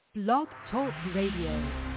Blog Talk Radio.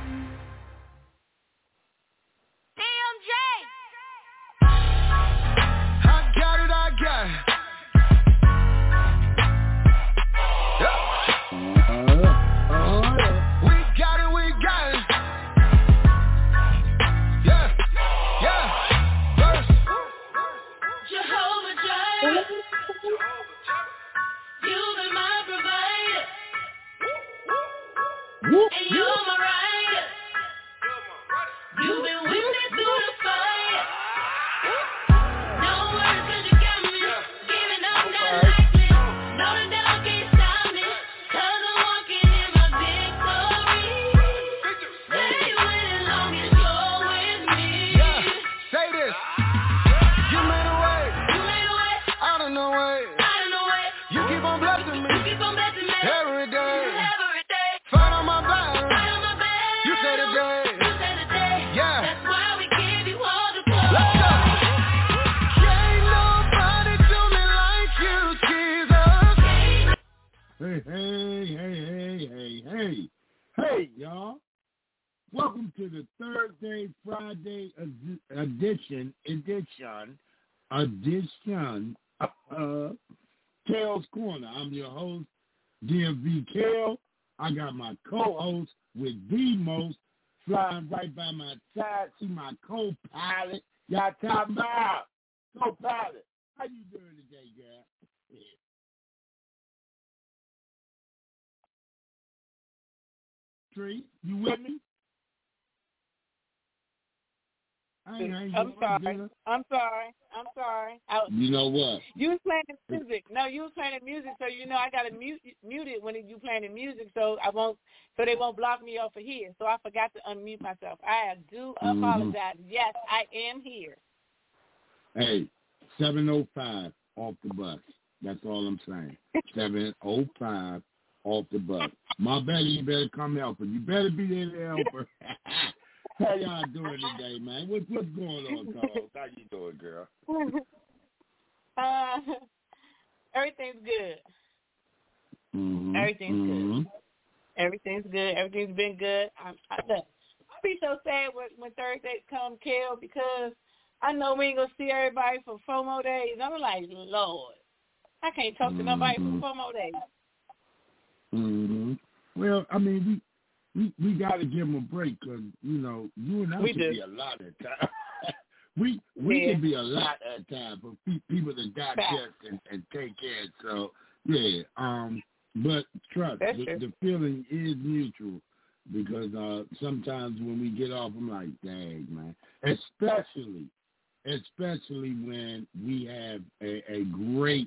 Hey, y'all. Welcome to the Thursday, Friday edition of Kale's Corner. I'm your host, DMV Kale. I got my co-host with the most flying right by my side. See my co-pilot. Y'all talking about co-pilot. How you doing today, girl? Yeah. Tree, you with me? I'm sorry. You know what? You was playing music. No, you was playing music, so you know I gotta mute it when you playing the music, so they won't block me off of here. So I forgot to unmute myself. I do apologize. Yes, I am here. Hey, 7:05 off the bus. That's all I'm saying. 7:05 off the bus. My belly, you better come help her. You better be there to help her. How y'all doing today, man? What's going on, Carl? How you doing, girl? Everything's good. Mm-hmm. Everything's good. Everything's good. Everything's been good. I be so sad when Thursdays come, Kel, because I know we ain't going to see everybody for 4 more days. I'm like, Lord, I can't talk to nobody for 4 more days. Mm-hmm. Well, I mean, we got to give them a break because, you know, you and I could be a lot of time. we can be a lot of time for people to digest and take care. So, yeah. But trust, the feeling is mutual because sometimes when we get off, I'm like, dang, man. Especially when we have a great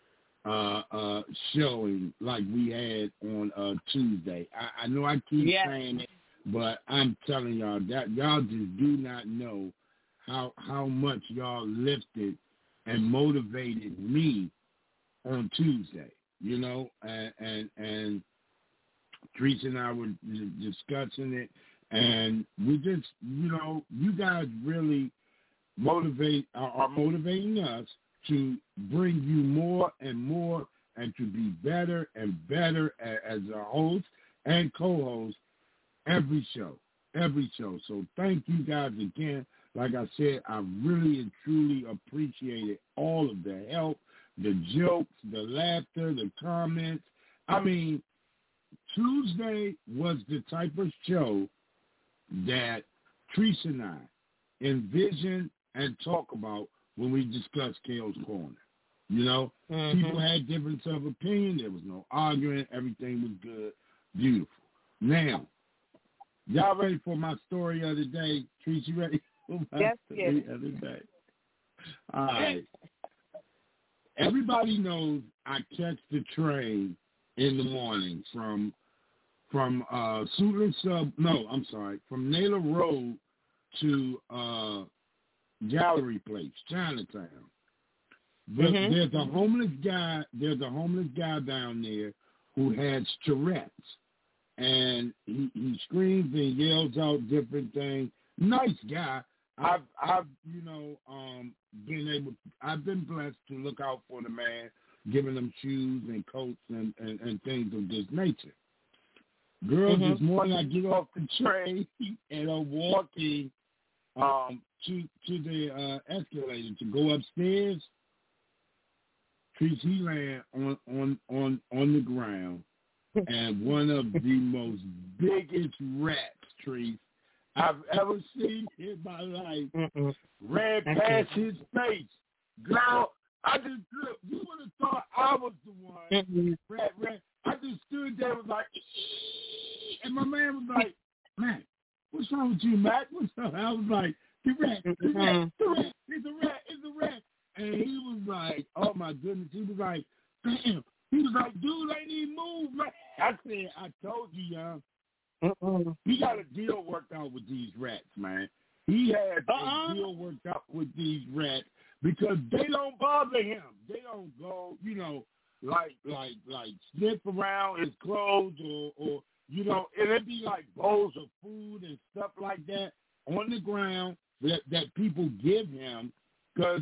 showing like we had on Tuesday. I know I keep saying it, but I'm telling y'all that y'all just do not know how much y'all lifted and motivated me on Tuesday. You know, and Teresa and I were discussing it, and we just, you know, you guys really are motivating us to bring you more and more and to be better and better as a host and co-host every show. So thank you guys again. Like I said, I really and truly appreciated all of the help, the jokes, the laughter, the comments. I mean, Tuesday was the type of show that Teresa and I envisioned and talk about when we discussed Kale's Corner. You know, people had difference of opinion. There was no arguing. Everything was good. Beautiful. Now, y'all ready for my story of the day? Teresa, you ready for my story of the day? All right. Everybody knows I catch the train in the morning from from Naylor Road to Gallery Place, Chinatown. But there's a homeless guy down there who has Tourette's, and he screams and yells out different things. Nice guy. I've been blessed to look out for the man, giving them shoes and coats and things of this nature. Girl, this morning I get off the train and I'm walking to the escalator to go upstairs. Trees, he land on the ground, and one of the most biggest rats, Trees, I've ever seen in my life ran past his face. Girl, I just look. You would have thought I was the one. Rat. I just stood there, was like, and my man was like, "Man, what's wrong with you, Matt? What's up?" I was like, the rat, it's a rat. And he was like, oh, my goodness. He was like, damn. He was like, dude, I need to move, man. I said, I told you, young. He got a deal worked out with these rats, man. He had a deal worked out with these rats because they don't bother him. They don't go, like sniff around his clothes or and it'd be like bowls of food and stuff like that on the ground that people give him. Because,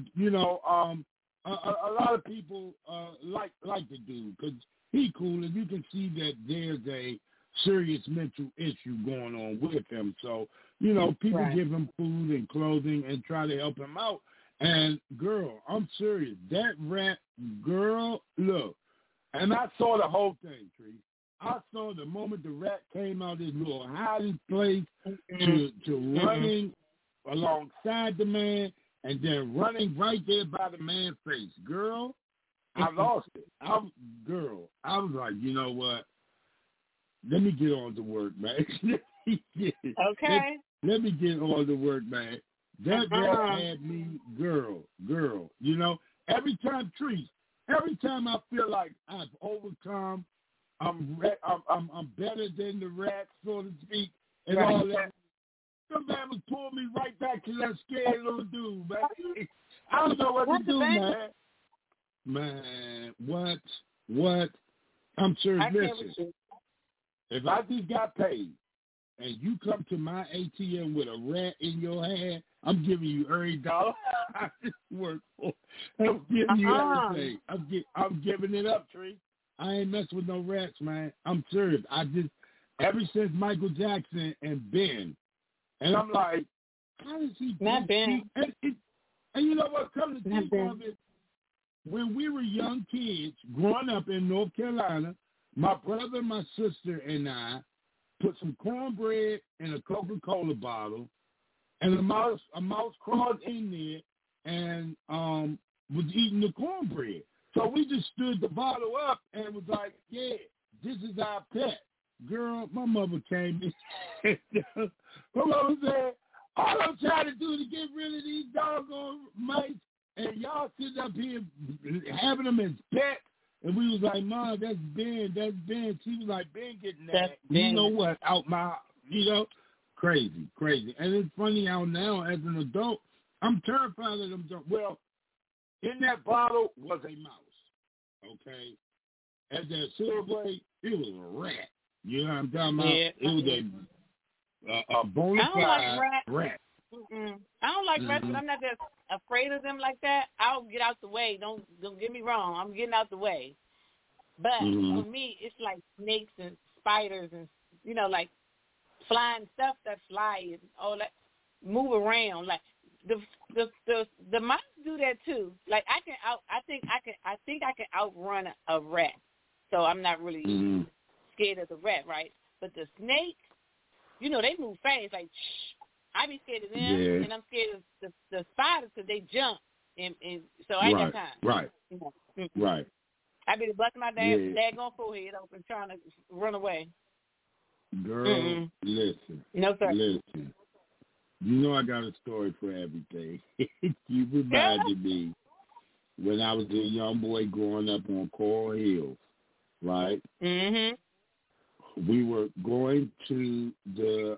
a lot of people like the dude because he cool, and you can see that there's a serious mental issue going on with him. So, people give him food and clothing and try to help him out. And, girl, I'm serious. That rat, girl, look, and I saw the whole thing, Tree. I saw the moment the rat came out of his little hiding place to running alongside the man, and then running right there by the man's face. Girl, I lost it. I was like, you know what? Let me get on to work, man. Okay. Let me get on to work, man. That had me, girl. Every time I feel like I've overcome, I'm better than the rat, so to speak, and all that. Somebody was pulling me right back to that scared little dude, man. I don't know what to do, man. Man, what? I'm sure, listen, if I just got paid and you come to my ATM with a rat in your hand, I'm giving you every dollar I just work for. I'm giving you everything. I'm giving it up, Tree. I ain't messing with no rats, man. I'm serious. Ever since Michael Jackson and Ben, and I'm like, how does he do it? And you know what? Come to think of it, when we were young kids growing up in North Carolina, my brother, my sister, and I put some cornbread in a Coca-Cola bottle, and a mouse crawled in there and was eating the cornbread. So we just stood the bottle up and was like, yeah, this is our pet. Girl, my mother came in. My mother said, all I'm trying to do is get rid of these doggone mice, and y'all sitting up here having them as pets. And we was like, Mom, that's Ben. She was like, Ben getting that. You know what? Out my, crazy. And it's funny how now, as an adult, I'm terrified of them. Well, in that bottle was a mouse, okay? As that silverway, it was a rat. You know what I'm talking about? Yeah. It was a bona fide rat. I don't like rats, but I'm not just afraid of them like that. I'll get out the way. Don't get me wrong. I'm getting out the way. But for me, it's like snakes and spiders and, like flying stuff that fly and all that, move around. Like the mice do that too. Like I think I can outrun a rat. So I'm not really scared of the rat, right? But the snakes, they move fast. Like, I be scared of them, and I'm scared of the spiders because they jump, and so I ain't got time. Right. I be busting my daggone forehead open trying to run away. Girl, listen. No, sir. Listen. I got a story for everything. You reminded me when I was a young boy growing up on Coral Hills, right? Mm-hmm. We were going to the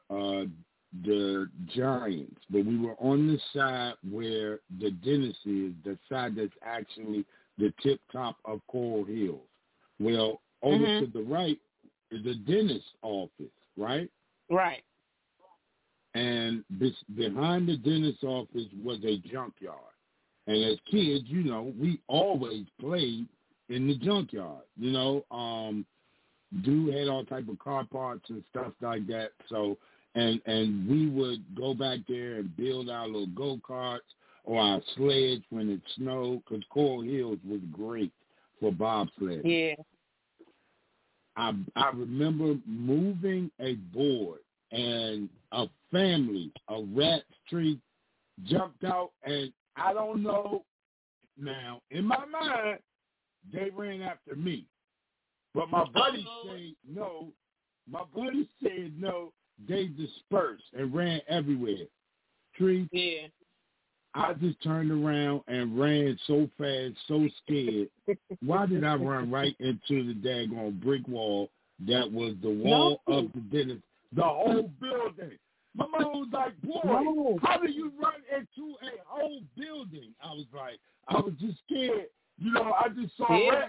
Giants, but we were on the side where the dentist is, the side that's actually the tip top of Coral Hills. Well, over to the right is the dentist's office, right? Right. And behind the dentist's office was a junkyard. And as kids, we always played in the junkyard. dude had all type of car parts and stuff like that. So, and we would go back there and build our little go-karts or our sleds when it snowed, because Coral Hills was great for bobsled. Yeah. I remember moving a board, and a family, a rat tree, jumped out, and I don't know now, in my mind, they ran after me. But my buddy said no. My buddy said no. They dispersed and ran everywhere. Tree. Yeah. I just turned around and ran so fast, so scared. Why did I run right into the daggone brick wall that was the wall of the dentist? The whole building. My mom was like, boy, how do you run into a whole building? I was just scared. You know, I just saw rats.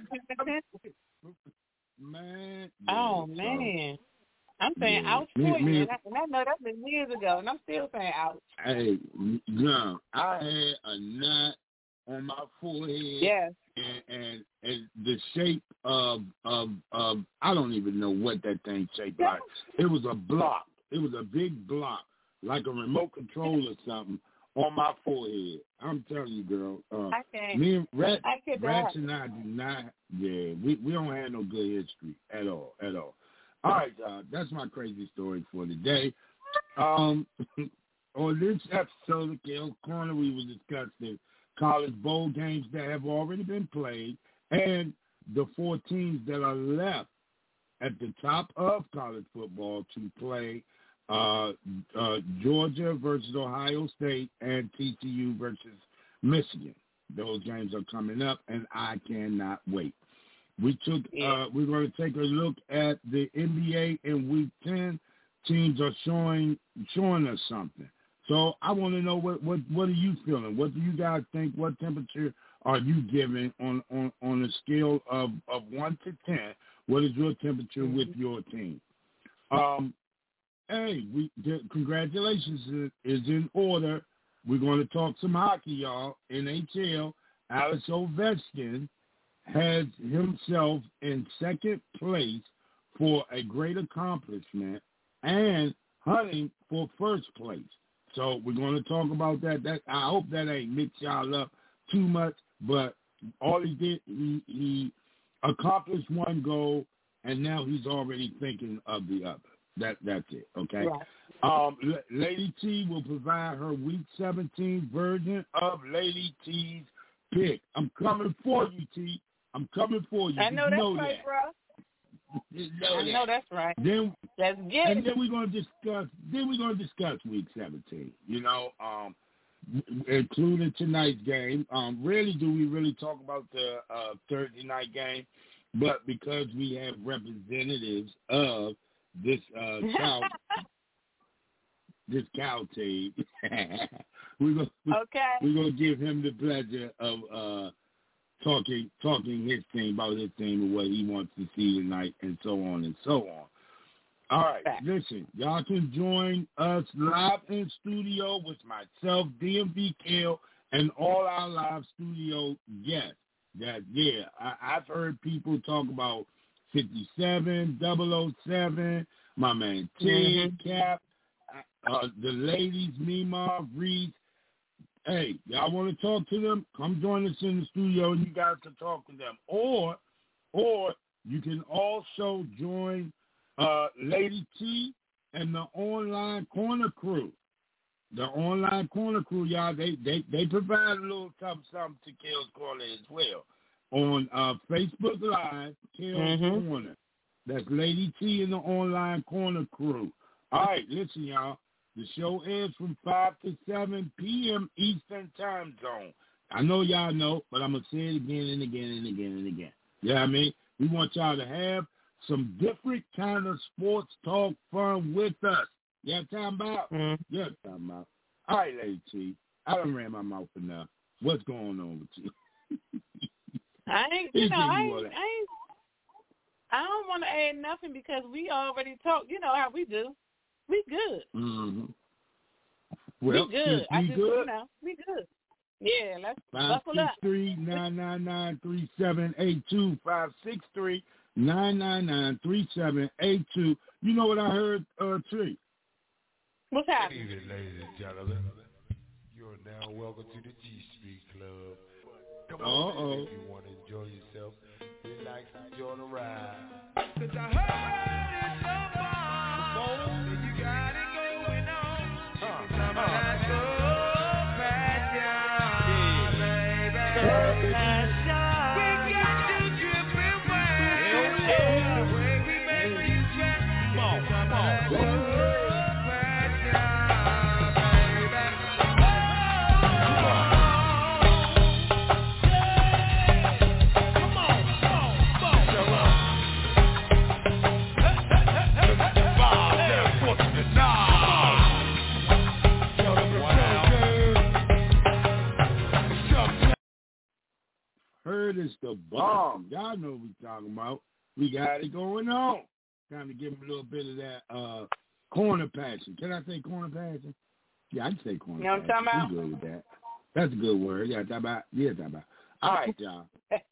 Man. Oh, man. I'm saying ouch for you, and I know that's been years ago, and I'm still saying ouch. Hey, no, I had a knot on my forehead. Yes. And the shape of I don't even know what that thing shaped like. It was a block. It was a big block, like a remote control or something, on my forehead. I'm telling you, girl. I can't. Me and Rats and I do not. Yeah, we don't have no good history at all. All right, that's my crazy story for today. On this episode of Kale's Corner, we were discussing college bowl games that have already been played and the 4 teams that are left at the top of college football to play Georgia versus Ohio State and TCU versus Michigan. Those games are coming up, and I cannot wait. We're going to take a look at the NBA in Week 10. Teams are showing us something. So I want to know what are you feeling? What do you guys think? What temperature are you giving on a scale of 1 to 10? What is your temperature with your team? Congratulations is in order. We're going to talk some hockey, y'all. NHL, Alex Ovechkin has himself in second place for a great accomplishment and hunting for first place. So we're going to talk about that. I hope that ain't mixed y'all up too much, but all he did, he accomplished one goal, and now he's already thinking of the other. That's it, okay? Right. Lady T will provide her Week 17 version of Lady T's pick. I'm coming for you, T. I'm coming for you. I know that's right, bro. I know that's right. Then let's get it. And then we're going to discuss Week 17. You know, including tonight's game. Rarely do we really talk about the Thursday night game, but because we have representatives of this cow team, we're gonna give him the pleasure of talking his team about his team and what he wants to see tonight, and so on and so on. All right, listen, y'all can join us live in studio with myself, DMV Kale, and all our live studio guests. I've heard people talk about 57, 007, my man Ted, Cap, the ladies, Mima, Reese. Hey, y'all want to talk to them? Come join us in the studio, and you guys can talk to them. Or you can also join Lady T and the Online Corner Crew. The Online Corner Crew, y'all, they provide a little something to Kale's Corner as well. On Facebook Live, Kale's Corner. That's Lady T and the Online Corner Crew. All right, listen, y'all. The show airs from 5 to 7 p.m. Eastern Time Zone. I know y'all know, but I'm going to say it again and again and again and again. You know what I mean? We want y'all to have some different kind of sports talk fun with us. You know what I'm talking about? Yeah, talking about. All right, Lady T, I done ran my mouth enough. What's going on with you? I don't want to add nothing because we already talked. You know how we do. We good. Mm-hmm. Well, we good. We good. We good. Yeah, let's buckle up. 563-999-3782. 563 999-3782. You know what I heard, Tree? What's happening? Good evening, ladies and gentlemen. You're now welcome to the G Street Club. Come on, if you want to enjoy yourself, relax, enjoy the ride. 'Cause I heard it's a bomb, that you got it going on. Some of that good passion, baby. Good passion. We got you dripping wet. The way we make you sweat. Some of that good Heard it's the bomb. Y'all know what we're talking about. We got it going on. Time to give him a little bit of that corner passion. Can I say corner passion? Yeah, I can say corner passion. You know what I'm talking about? We good with that. That's a good word. Yeah, talk about. All right, y'all.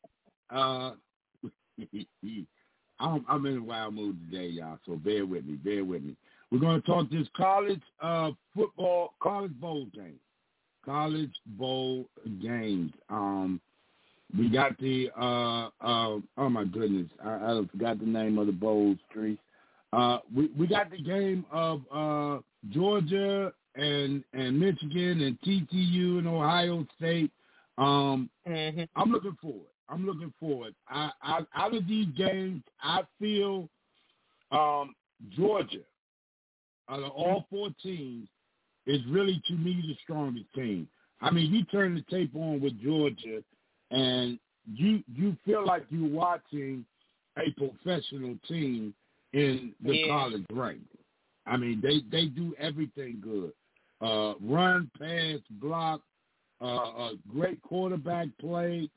I'm in a wild mood today, y'all, so bear with me. We're going to talk this college football, college bowl game. College bowl games. We got the oh my goodness, I forgot the name of the bowls, Tree. We got the game of Georgia and Michigan and TCU and Ohio State. I'm looking forward. Out of these games, I feel Georgia, out of all four teams, is really, to me, the strongest team. I mean, you turn the tape on with Georgia, and you feel like you're watching a professional team in the college rank. I mean, they do everything good. Run, pass, block, great quarterback play.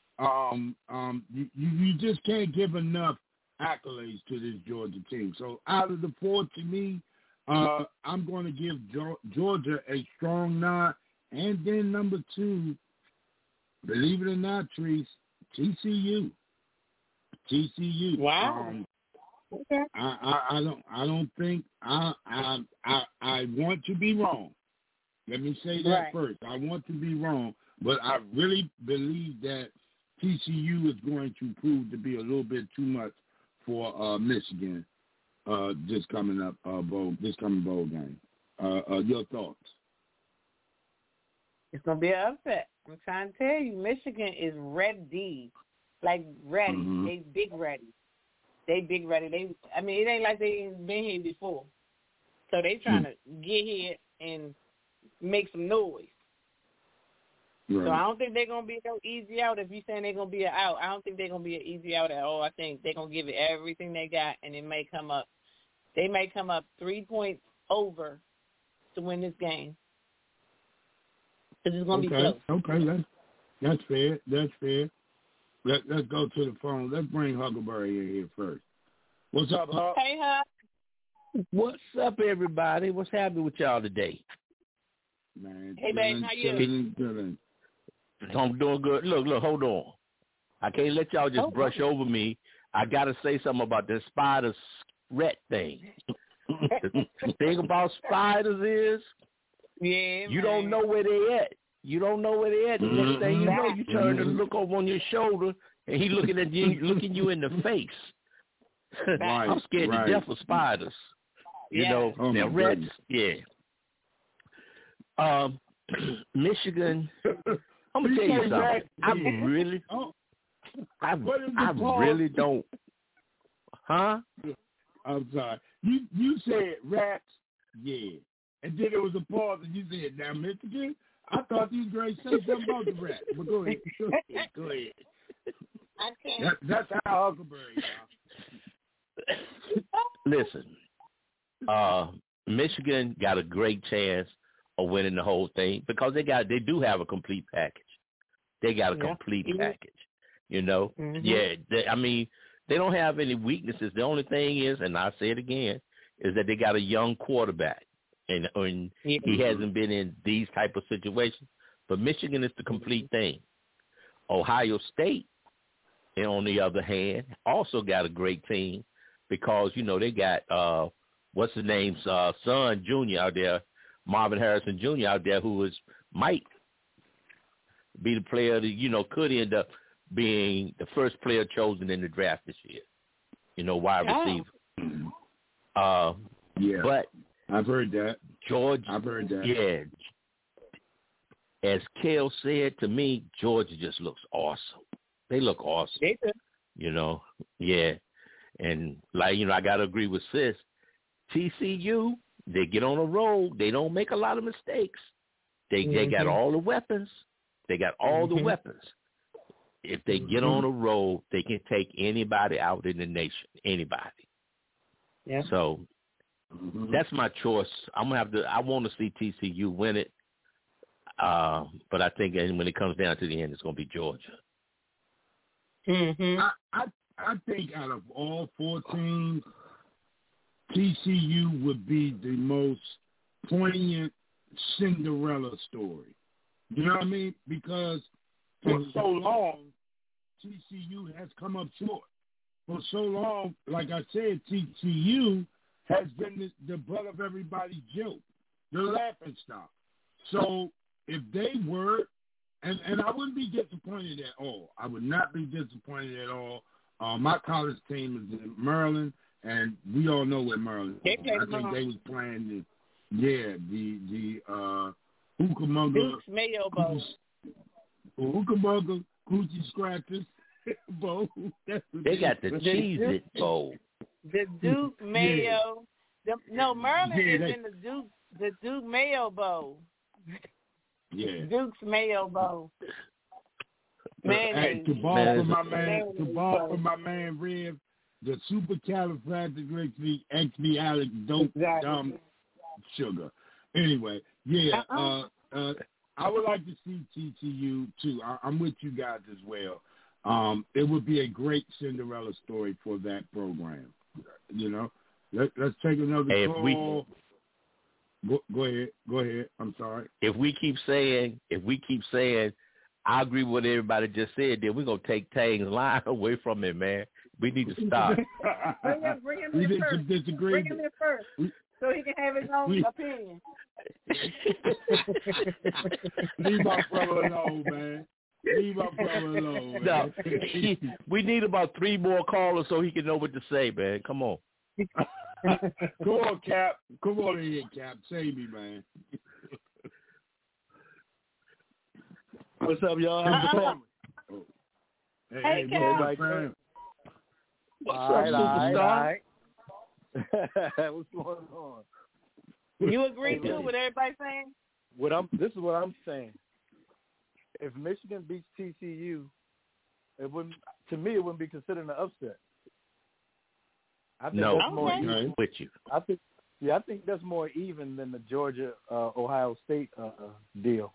You just can't give enough accolades to this Georgia team. So out of the four, to me, I'm going to give Georgia a strong nod. And then number two, believe it or not, Treese, TCU. Wow. Okay. I don't think I want to be wrong. Let me say that first. I want to be wrong, but I really believe that TCU is going to prove to be a little bit too much for Michigan this coming bowl game. Your thoughts? It's gonna be an upset. I'm trying to tell you, Michigan is ready, like ready. Mm-hmm. They big ready. I mean, it ain't like they ain't been here before. So they trying to get here and make some noise. Right. So I don't think they're going to be no easy out. If you're saying they're going to be an out, I don't think they're going to be an easy out at all. I think they're going to give it everything they got, and it may come up. They may come up 3 points over to win this game. Because it's going to be close. Okay, that's fair. Let's go to the phone. Let's bring Huckleberry in here first. What's up, Huck? Hey, Huck. What's up, everybody? What's happening with y'all today? Man, hey, babe, how you? I'm doing good. Look, hold on. I can't let y'all just brush over me. I got to say something about this spider rat thing. The thing about spiders is you don't know where they at. The next thing you know, you turn to look over on your shoulder, and he looking at you, looking you in the face. Right, I'm scared to death of spiders. You know, they're rats. Yeah. Michigan. I'm gonna tell you something. I really don't. Huh? I'm sorry. You said rats, yeah, and then there was a pause, and you said, "Now, Michigan." I thought you were going to say something about the rats, but go ahead. I can't. That's how Huckleberry. Listen, Michigan got a great chance of winning the whole thing because they do have a complete package. They got a complete package, you know. Mm-hmm. Yeah, they don't have any weaknesses. The only thing is, and I say it again, is that they got a young quarterback, and he hasn't been in these type of situations. But Michigan is the complete thing. Ohio State and on the other hand, also got a great team because, they got, what's his name's son, Jr. out there, Marvin Harrison Jr. out there, who might be the player that, could end up being the first player chosen in the draft this year, wide receiver. Yeah, but I've heard that. Georgia, I've heard that. Yeah. As Kel said to me, Georgia just looks awesome. They look awesome. They do. Yeah. And I got to agree with Sis. TCU, they get on a roll. They don't make a lot of mistakes. They got all the weapons. They got all the weapons. If they get on a roll, they can take anybody out in the nation. Anybody. Yeah. So that's my choice. I want to see TCU win it. But I think when it comes down to the end, it's going to be Georgia. I think out of all 4 teams, TCU would be the most poignant Cinderella story. You know what I mean? Because for so long, TCU has come up short. For so long, like I said, TCU has been the butt of everybody's joke, the laughing stock. So if they were, and I wouldn't be disappointed at all. I would not be disappointed at all. My college team is in Maryland, and we all know where Maryland is. I think they was playing the Hookamunga. Duke's Mayo Bowl. Hookamunga Coochie Scratchers Bowl. They got the Cheez-It Bowl. The Duke Mayo. Maryland is in the Duke Mayo Bowl. Yeah. Duke's Mayo Bowl. Hey, to ball for my man Rev, the supercalifragilisticexpialidocious sugar. Anyway, I would like to see TCU too. I'm with you guys as well. It would be a great Cinderella story for that program. Let's take another call. Go ahead. I'm sorry. If we keep saying, I agree with what everybody just said, then we're going to take Tang's line away from it, man. We need to stop. Bring him in first. So he can have his own opinion. Leave my brother alone, man. No, we need about 3 more callers so he can know what to say, man. Come on. Come on, Cap. Come on in here, Cap. Save me, man. What's up, y'all? How's the family? Hey, Cap. What's up, superstar? What's going on? You agree too with everybody saying? This is what I'm saying. If Michigan beats TCU, it wouldn't be considered an upset. I think that's more even with you. I think that's more even than the Georgia Ohio State deal.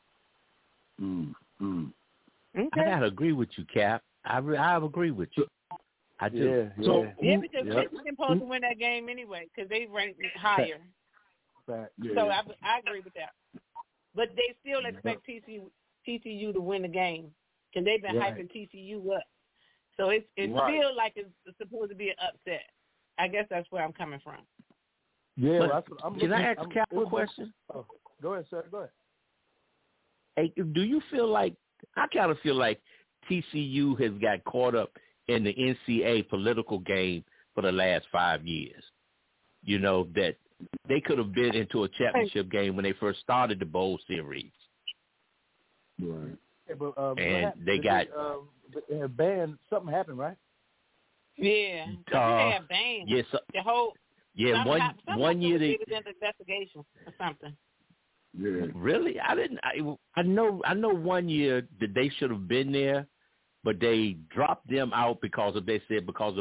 Okay. I gotta agree with you, Cap. I agree with you. I do. Because Michigan supposed to win that game anyway because they ranked higher. So I agree with that. But they still expect TCU to win the game because they've been hyping TCU up. So it's still like it's supposed to be an upset. I guess that's where I'm coming from. Yeah. Can I ask Cap a question? Oh, go ahead, sir. Go ahead. Hey, do you feel like – I kind of feel like TCU has got caught up in the NCAA political game for the last 5 years. That they could have been into a championship game when they first started the bowl series. Right. Yeah, but, and they got banned. Something happened, right? Yeah. They had banned. Yes. The whole. Yeah. One year they did an investigation or something. Yeah. Really? I know 1 year that they should have been there, but they dropped them out because of their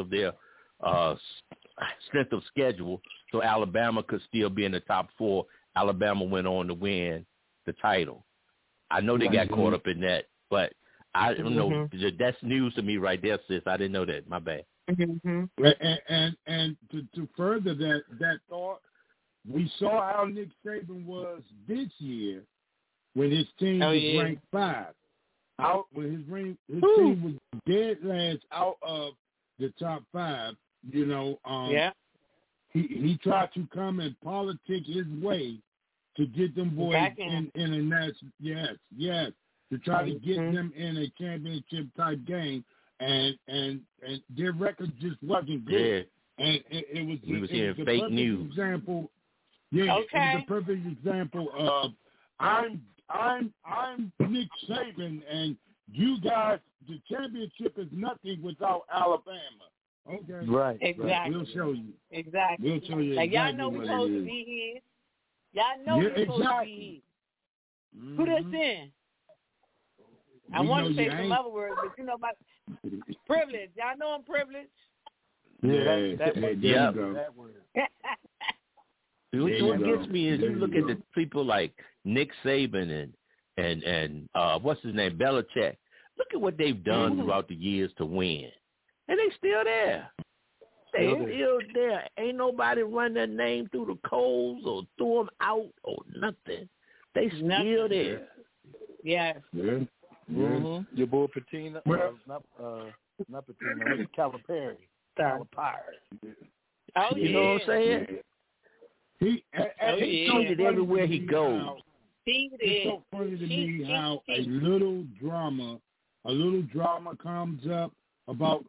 strength of schedule, so Alabama could still be in the top 4. Alabama went on to win the title. I know they got caught up in that, but I don't know. That's news to me right there, sis. I didn't know that. My bad. Mm-hmm. And to further that thought, we saw how Nick Saban was this year when his team was ranked 5. out with his team was dead last out of the top 5. You know, he tried to come and politic his way to get them boys in a national. Yes, to try to get them in a championship type game, and their record just wasn't good. Yeah. And it was the fake news example. Yeah, it was a perfect example of I'm Nick Saban, and you guys, the championship is nothing without Alabama. Okay. Right. Exactly. We'll show you. Exactly. We'll show you. Like, exactly y'all know we're supposed to be here. Y'all know we're supposed to be here. Put us in. I want to say some other words, but you know about privilege. Y'all know I'm privileged. That word. What gets me is you look at the people like Nick Saban and what's his name, Belichick. Look at what they've done throughout the years to win, and they still there. They still there. Ain't nobody run their name through the coals or threw them out or nothing. They still there. Yes. Yeah. Your boy Patina, not Patina, Calipari. Oh, you know what I'm saying? He it everywhere he goes. It's so funny to me how a little drama comes up about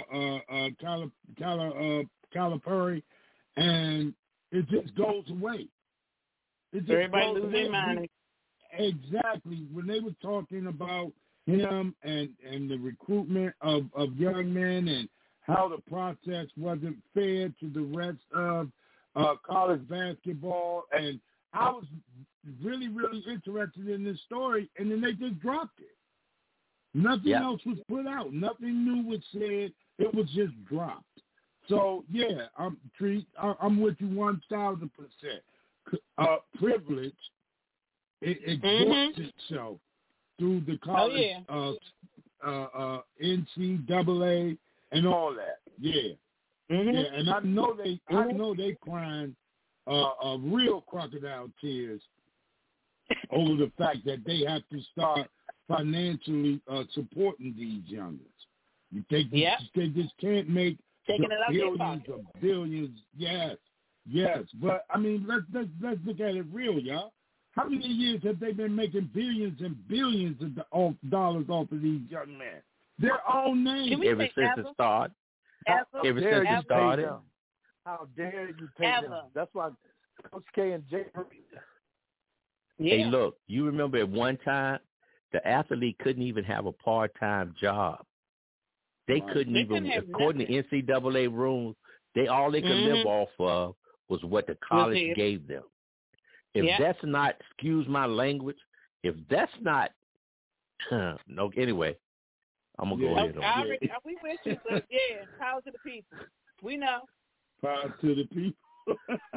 Calipari, and it just goes away. Everybody loses their mind. Exactly. When they were talking about him and the recruitment of young men and how the process wasn't fair to the rest of college basketball, and I was really, really interested in this story, and then they just dropped it. Nothing else was put out. Nothing new was said. It was just dropped. So, yeah, I'm with you 1,000%. Privilege, it exhorts itself through the college NCAA and all that. Yeah. Yeah, and I know they crying real crocodile tears over the fact that they have to start financially supporting these youngsters. They just can't make billions of billions. Yes. But I mean, let's look at it real, y'all. How many years have they been making billions and billions of dollars off of these young men? Their own names. Ever since it started. Ever since it started. How dare you pay them? That's why Coach K and Jay. Hey, look, you remember at one time, the athlete couldn't even have a part-time job. They couldn't even, according to NCAA rules, all they could live off of was what the college gave them. If that's not, excuse my language, if that's not, no, anyway, I'm going to go ahead on it. We with you, but power to the people. We know. Power to the people.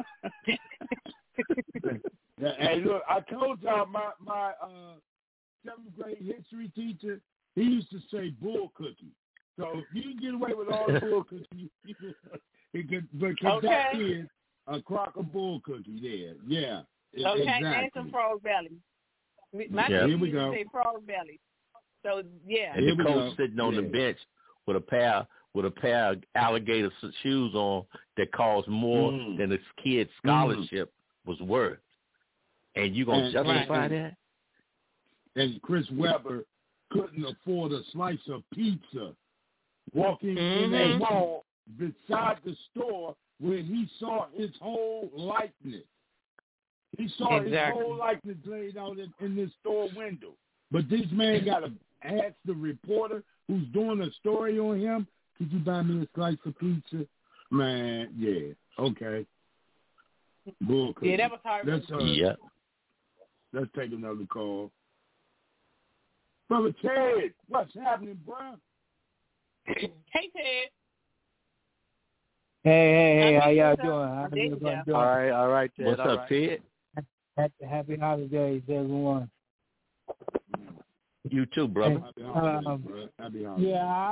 Hey, look, I told y'all my 7th grade history teacher, he used to say bull cookie. So if you can get away with all the bull cookies, because that is a crock of bull cookie there. Yeah. Okay, exactly. And some frog belly. My here teacher we used go. to say frog belly. So and the coach sitting on the bench with a pair of alligator shoes on that cost more than his kid's scholarship was worth. And you gonna justify that? And Chris Webber couldn't afford a slice of pizza, walking in that mall beside the store where he saw his whole likeness. He saw his whole likeness laid out in this store window. But this man got to ask the reporter who's doing a story on him, could you buy me a slice of pizza? Man, yeah. Okay. Bull cookie. Yeah, that was hard. Let's take another call. Brother Ted, what's happening, bro? Hey, Ted. Hey, how y'all doing? How you doing? All right, Ted. What's up, Ted? Happy holidays, everyone. You too, brother. Happy holidays. Yeah,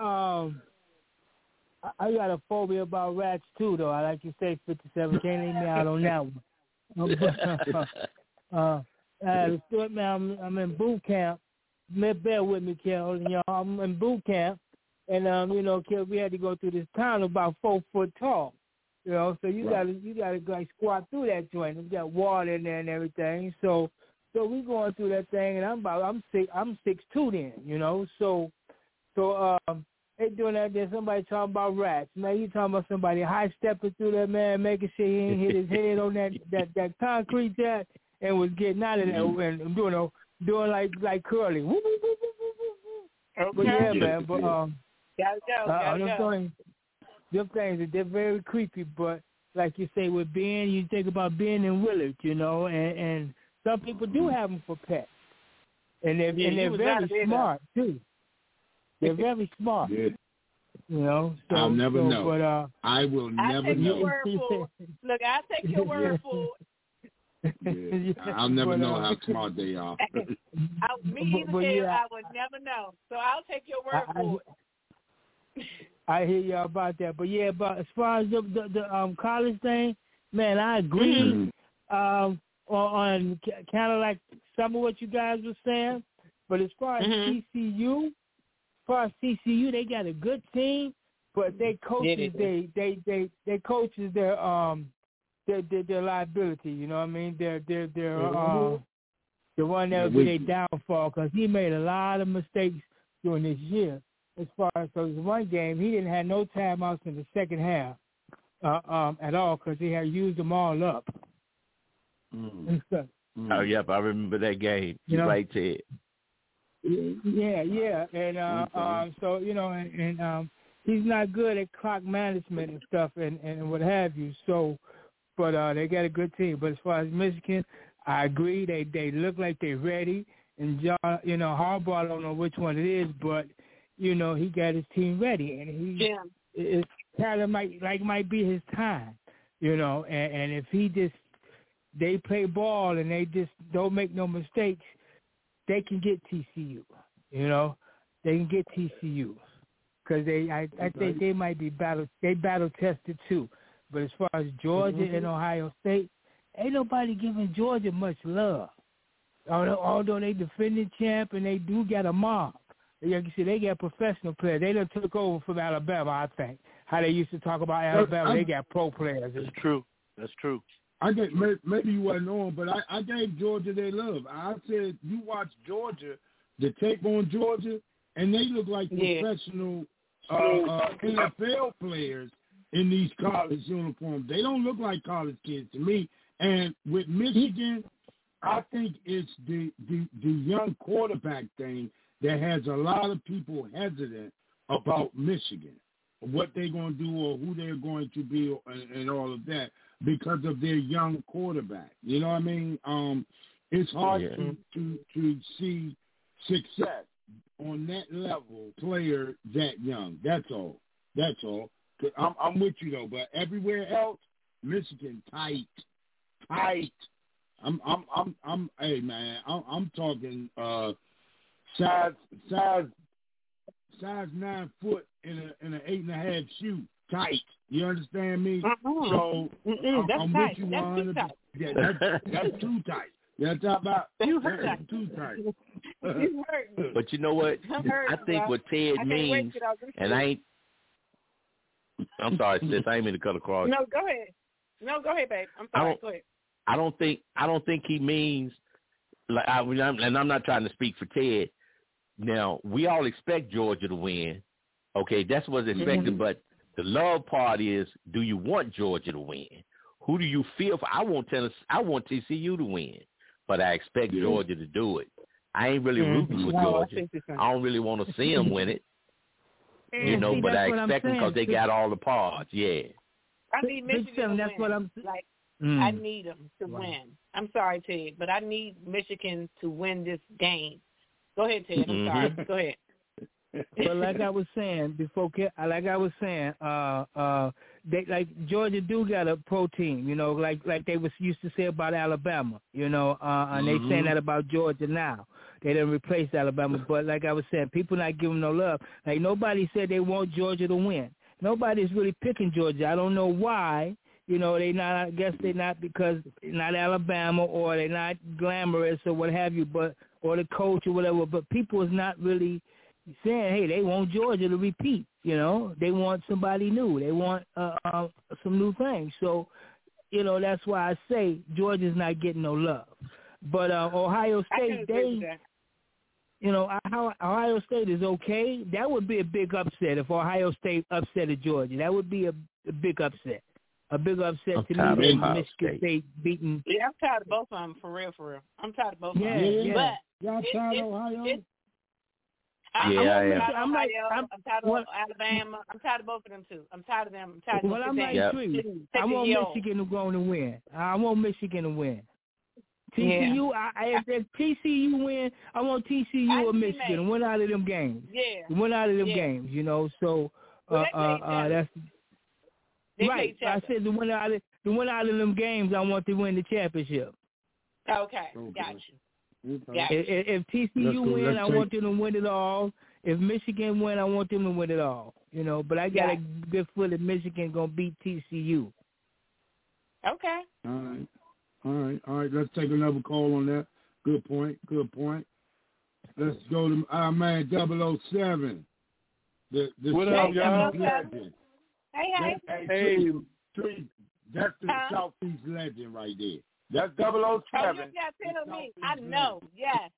I got a phobia about rats too, though. I like you say 57. Can't leave me out on that one. Man, I'm in boot camp, bear with me, Kel. You know, I'm in boot camp, and you know, Kel, we had to go through this town about 4 foot tall. You know, so you gotta like squat through that joint. We got water in there and everything. So we going through that thing, and I'm 6'2" then. You know, so they doing that. Then somebody talking about rats. Man, you talking about somebody high stepping through that, man, making sure he ain't hit his head on that concrete jet, and was getting out of there and doing like Curly. Woo, woo, woo, woo, woo, woo. Okay. But yeah, man. But gotta go. Them things, they're very creepy. But like you say, with Ben, you think about Ben and Willard, you know, and some people do have them for pets, and they're very smart too. They're very smart. Yeah. You know, so, I'll never know. But I will never know. Look, I'll take your word for it. Yeah. I'll never know how smart they are. Me either, I would never know. So I'll take your word for it. I hear you about that, but yeah, but as far as the college thing, man, I agree on kind of like some of what you guys were saying. But as far as TCU, they got a good team, but they coaches they coaches their liability. You know what I mean? They're the one that would be their downfall, because he made a lot of mistakes during this year. As far as so, one game he didn't have no timeouts in the second half at all, because he had used them all up. Oh yep, I remember that game. You're right, Ted. Yeah, and so you know, and he's not good at clock management and stuff, and what have you. So, but they got a good team. But as far as Michigan, I agree. They look like they're ready. And John, you know, Harbaugh, I don't know which one it is, but you know, he got his team ready, and it's kind of might be his time, you know. And if they play ball and they just don't make no mistakes, they can get TCU, you know. They can get TCU because I think they might be battle tested too. But as far as Georgia and Ohio State, ain't nobody giving Georgia much love. Although they defending champ and they do got a mob. Like you see, they got professional players. They done took over from Alabama, I think. How they used to talk about Alabama, they got pro players. That's true. Maybe you wasn't on, but I gave Georgia their love. I said, you watch Georgia, the tape on Georgia, and they look like professional NFL players in these college uniforms. They don't look like college kids to me. And with Michigan, I think it's the young quarterback thing that has a lot of people hesitant about Michigan, what they're going to do or who they're going to be and all of that because of their young quarterback. You know what I mean? It's hard to see success on that level player that young. That's all. I'm with you, though. But everywhere else, Michigan tight. Hey, man, I'm talking size 9 foot in an 8.5 shoe, tight. You understand me? So I'm with you 100%. Yeah, that's too tight. That's about too tight. But you know what? I think what Ted means, and I'm sorry, sis, I ain't mean to cut across. No, go ahead, babe. I'm sorry. Go ahead. I don't think he means, like, and I'm not trying to speak for Ted. Now, we all expect Georgia to win. Okay, that's what's expected. But the love part is, do you want Georgia to win? Who do you feel for? I want TCU to win, but I expect Georgia to do it. I ain't really rooting for Georgia. I don't really want to see them win it. You know, but I expect them because they got all the parts. Yeah. I need Michigan to win. I need them to win. I'm sorry, Ted, but I need Michigan to win this game. Go ahead, Ted. I'm sorry. Go ahead. But like I was saying before, they like Georgia do got a pro team, you know, like they was used to say about Alabama, you know, and they saying that about Georgia now. They didn't replace Alabama, but like I was saying, people not giving no love. Like nobody said they want Georgia to win. Nobody's really picking Georgia. I don't know why. You know, they not. I guess they not because not Alabama or they not glamorous or what have you. But or the coach or whatever, but people is not really saying, hey, they want Georgia to repeat. You know, they want somebody new. They want some new things. So, you know, that's why I say Georgia's not getting no love. But Ohio State, you know, Ohio State is okay. That would be a big upset if Ohio State upsetted Georgia. That would be a big upset. A big upset to me than Michigan State beating. Yeah, I'm tired of both of them, for real. I'm tired of both of them. Yeah. But y'all tired of Ohio? I'm tired of Alabama. I'm tired of both of them, too. I'm tired of them. I'm tired of I'm like I want Michigan to go on to win. I want Michigan to win. TCU, if TCU win, I want TCU or Michigan to win out of them games. Yeah. Win out of them games, you know. So that's right. I said to win out of them games, I want to win the championship. Okay. Got you. If TCU win, I want them to win it all. If Michigan win, I want them to win it all. You know, but I got a good feel that Michigan gonna beat TCU. Okay. All right. Let's take another call on that. Good point. Let's go to our man 007. The what up, y'all? Legend. Hey. That's the Southeast legend right there. That's 007. Oh, you got to tell me. I know. Yes.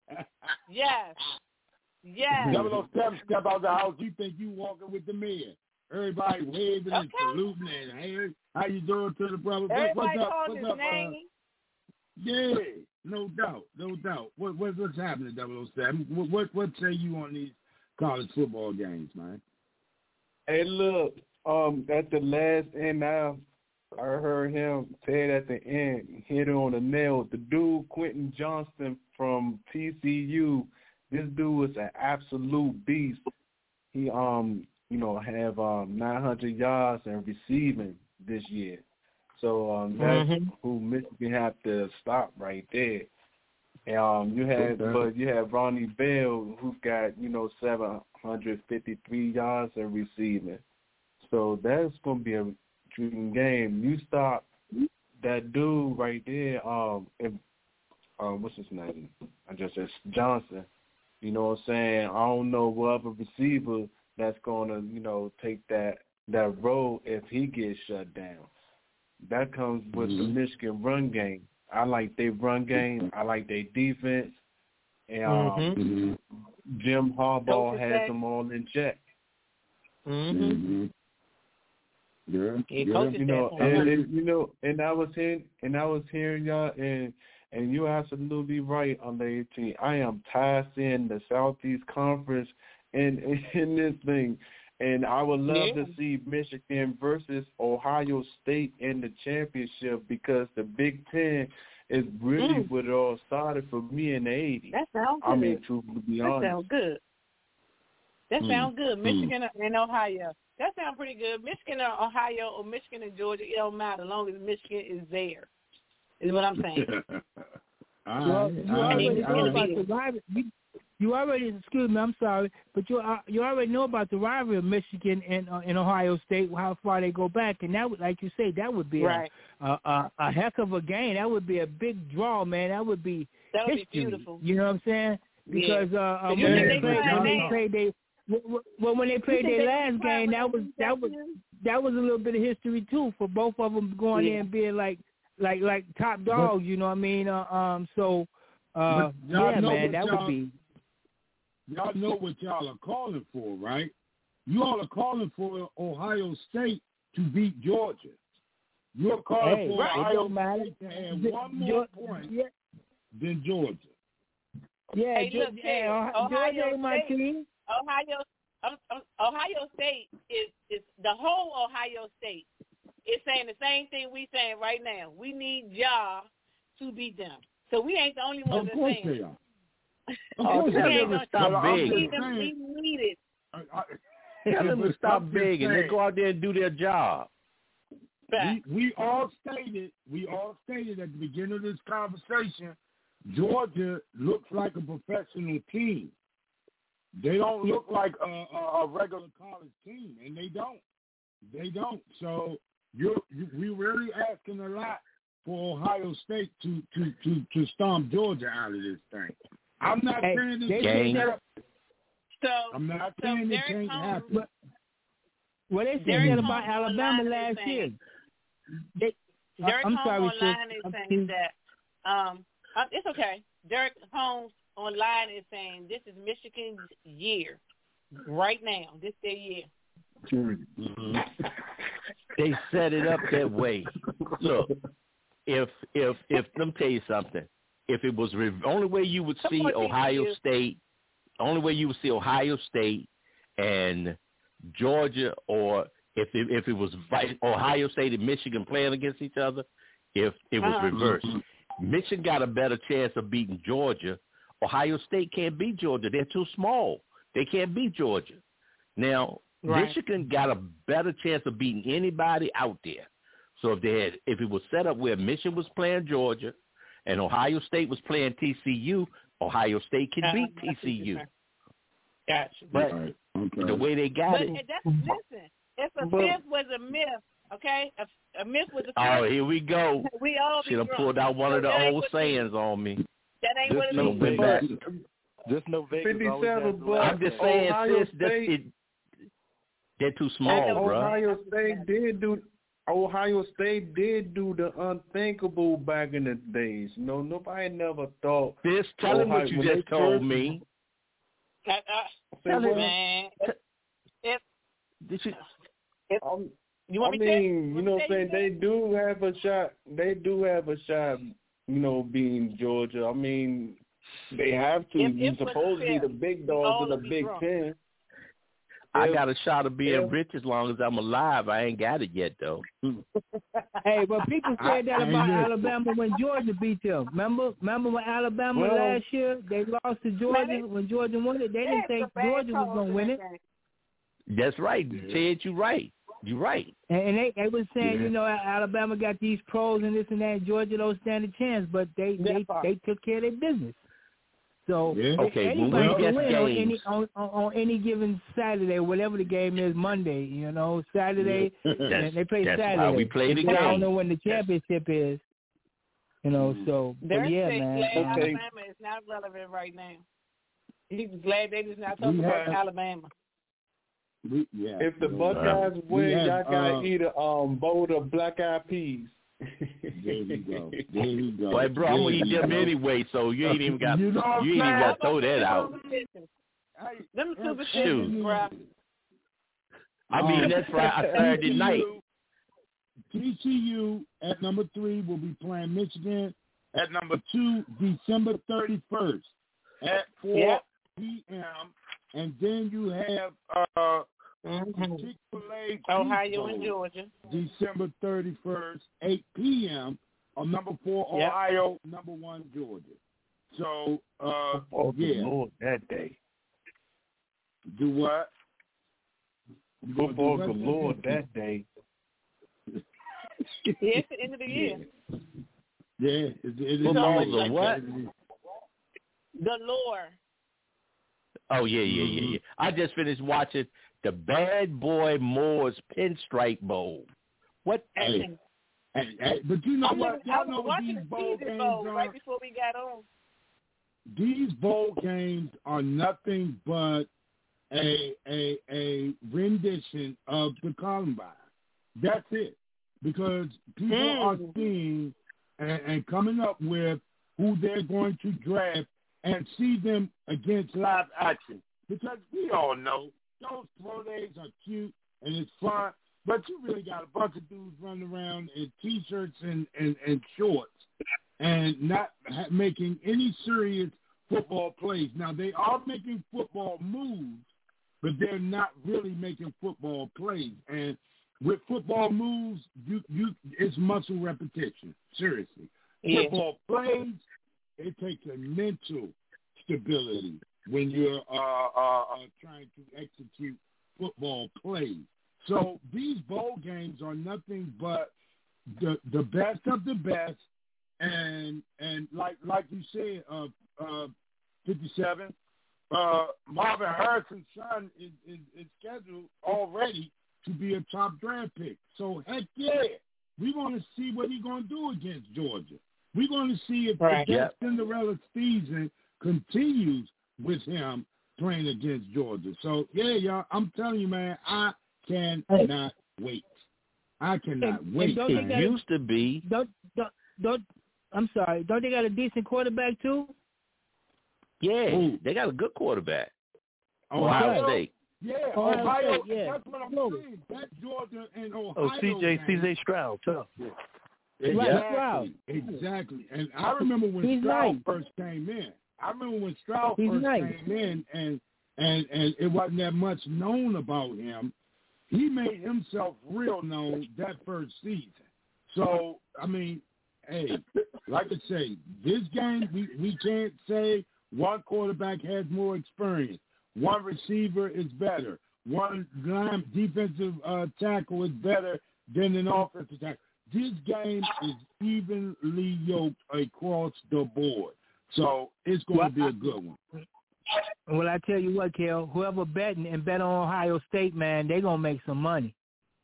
007 step out the house. You think you walking with the mayor? Everybody waving and saluting and hey, how you doing to the brother? Everybody What's his up? Name. Yeah, no doubt. What's happening, 007? What say you on these college football games, man? Hey, look, at the last end now, I heard him say it at the end, hit it on the nail. The dude, Quentin Johnston from TCU, this dude was an absolute beast. He, have 900 yards and receiving this year. So that's who Michigan have to stop right there. And you have Ronnie Bell who got 753 yards and receiving. So that's gonna be a dream game. You stop that dude right there. What's his name? I just said Johnson. You know what I'm saying? I don't know what other receiver that's gonna take that role if he gets shut down. That comes with the Michigan run game. I like their run game. I like their defense. And Jim Harbaugh has them all in check. Yeah. And I was hearing y'all, and you're absolutely right on the 18. I am tired seeing the Southeast Conference in this thing. And I would love to see Michigan versus Ohio State in the championship because the Big Ten is really what it all started for me in the 80s. That sounds good. I mean, to be honest. That sounds good. That sounds good. Michigan and Ohio. That sounds pretty good. Michigan or Ohio or Michigan and Georgia, it don't matter as long as Michigan is there, is what I'm saying. You already, excuse me, I'm sorry, but you already know about the rivalry of Michigan and Ohio State, how far they go back, and that would, like you say, that would be a heck of a game. That would be a big draw, man. That would be history. Be beautiful. You know what I'm saying? Because when they played their last game, that was a little bit of history too for both of them going in and being like top dogs. You know what I mean? That would be. Y'all know what y'all are calling for, right? You all are calling for Ohio State to beat Georgia. You're calling for Ohio State to have one more point than Georgia. Yeah, Ohio State, my team. Ohio State is the whole Ohio State is saying the same thing we saying right now. We need Ja to beat them. So we ain't the only ones that saying. They are. Tell them to stop big. We need it. Tell them to stop big and they go out there and do their job. We all stated at the beginning of this conversation, Georgia looks like a professional team. They don't look like a regular college team, and they don't. They don't. So we really asking a lot for Ohio State to stomp Georgia out of this thing. I'm not saying it can't happen. I'm not saying it can't happen. Well, they said that about Alabama last year. I'm sorry, online is saying that it's okay. Derek Holmes online is saying this is Michigan's year right now. This is their year. Mm-hmm. They set it up that way. Look, if let me tell you something. If it was only way you would see Ohio State, only way you would see Ohio State and Georgia, or if it was Ohio State and Michigan playing against each other, if it was reversed, Michigan got a better chance of beating Georgia. Ohio State can't beat Georgia. They're too small. They can't beat Georgia. Now, Michigan got a better chance of beating anybody out there. So if it was set up where Michigan was playing Georgia and Ohio State was playing TCU, Ohio State can beat TCU. Gotcha. But the way they got it. Listen, if a myth was a myth, okay? A myth was a myth. Oh, here we go. We all should have pulled out one of the old sayings on me. That ain't what it means. Just no Vegas. 57, but I'm just saying, sis, they're too small, bro. Ohio State did do the unthinkable back in the days. No, nobody never thought. This, tell him what you just told me. Tell him, man. You want me to? You know what I'm saying? They do have a shot. They do have a shot. You know, being Georgia. I mean, they have to. You're supposed to be the big dogs in the Big Ten. I got a shot of being rich as long as I'm alive. I ain't got it yet, though. Hey, but people said that about Alabama when Georgia beat them. Remember when Alabama last year, they lost to Georgia when Georgia won it? They didn't think Georgia was going to win it. That's right. Ted, you're right. You're right. And they were saying, you know, Alabama got these pros and this and that, and Georgia don't stand a chance, but they took care of their business. So anybody can win on any given Saturday, whatever the game is, Monday, you know, Saturday, and they play Saturday. That's why we play the game. I don't know when the championship is, you know, so, but yeah, man. Alabama is not relevant right now. He's glad they just not talking about Alabama. If the Buckeyes win, y'all got to eat a bowl of black-eyed peas. There you go. Boy, bro, I'm gonna eat them anyway, so you ain't even got to throw that out. Them superstitions, bro. I mean, that's Saturday night. TCU at number 3 will be playing Michigan at number 2, December 31st at 4 p.m. And then you have Chick-fil-A Ohio and Georgia, December 31st, 8 p.m. on number 4 Ohio, number 1 Georgia. So, Lord, that day. Do what? Football galore that day. It's the end of the year. Yeah, it is. Football what? Galore. Oh, yeah. I just finished watching the Bad Boy Moore's Pinstripe Bowl. What? Hey, but you know what? Y'all know what these bowl games are? Right before we got on. These bowl games are nothing but a rendition of the Columbine. That's it. Because people are seeing and coming up with who they're going to draft and see them against live action. Because we all know those pro days are cute and it's fun, but you really got a bunch of dudes running around in T-shirts and shorts and not making any serious football plays. Now, they are making football moves, but they're not really making football plays. And with football moves, it's muscle repetition, seriously. Yeah. Football plays, it takes a mental stability when you're trying to execute football plays. So these bowl games are nothing but the best of the best, and like you said, 57. Marvin Harrison's son is scheduled already to be a top draft pick. So heck yeah, we want to see what he's going to do against Georgia. We're going to see if that Cinderella season continues with him playing against Georgia. So, yeah, y'all, I'm telling you, man, I cannot wait. I cannot wait. It used to be. I'm sorry. Don't they got a decent quarterback, too? Yeah, they got a good quarterback. Ohio State. Yeah, Ohio State, yeah. That's what I'm saying. That's Georgia and Ohio. CJ Stroud, tough. Exactly. And I remember when Stroud first came in. Came in, and it wasn't that much known about him. He made himself real known that first season. So, I mean, hey, like I say, this game, we can't say one quarterback has more experience. One receiver is better. One defensive tackle is better than an offensive tackle. This game is evenly yoked across the board. So it's going to be a good one. Well, I tell you what, Kel, whoever betting and bet on Ohio State, man, they're going to make some money.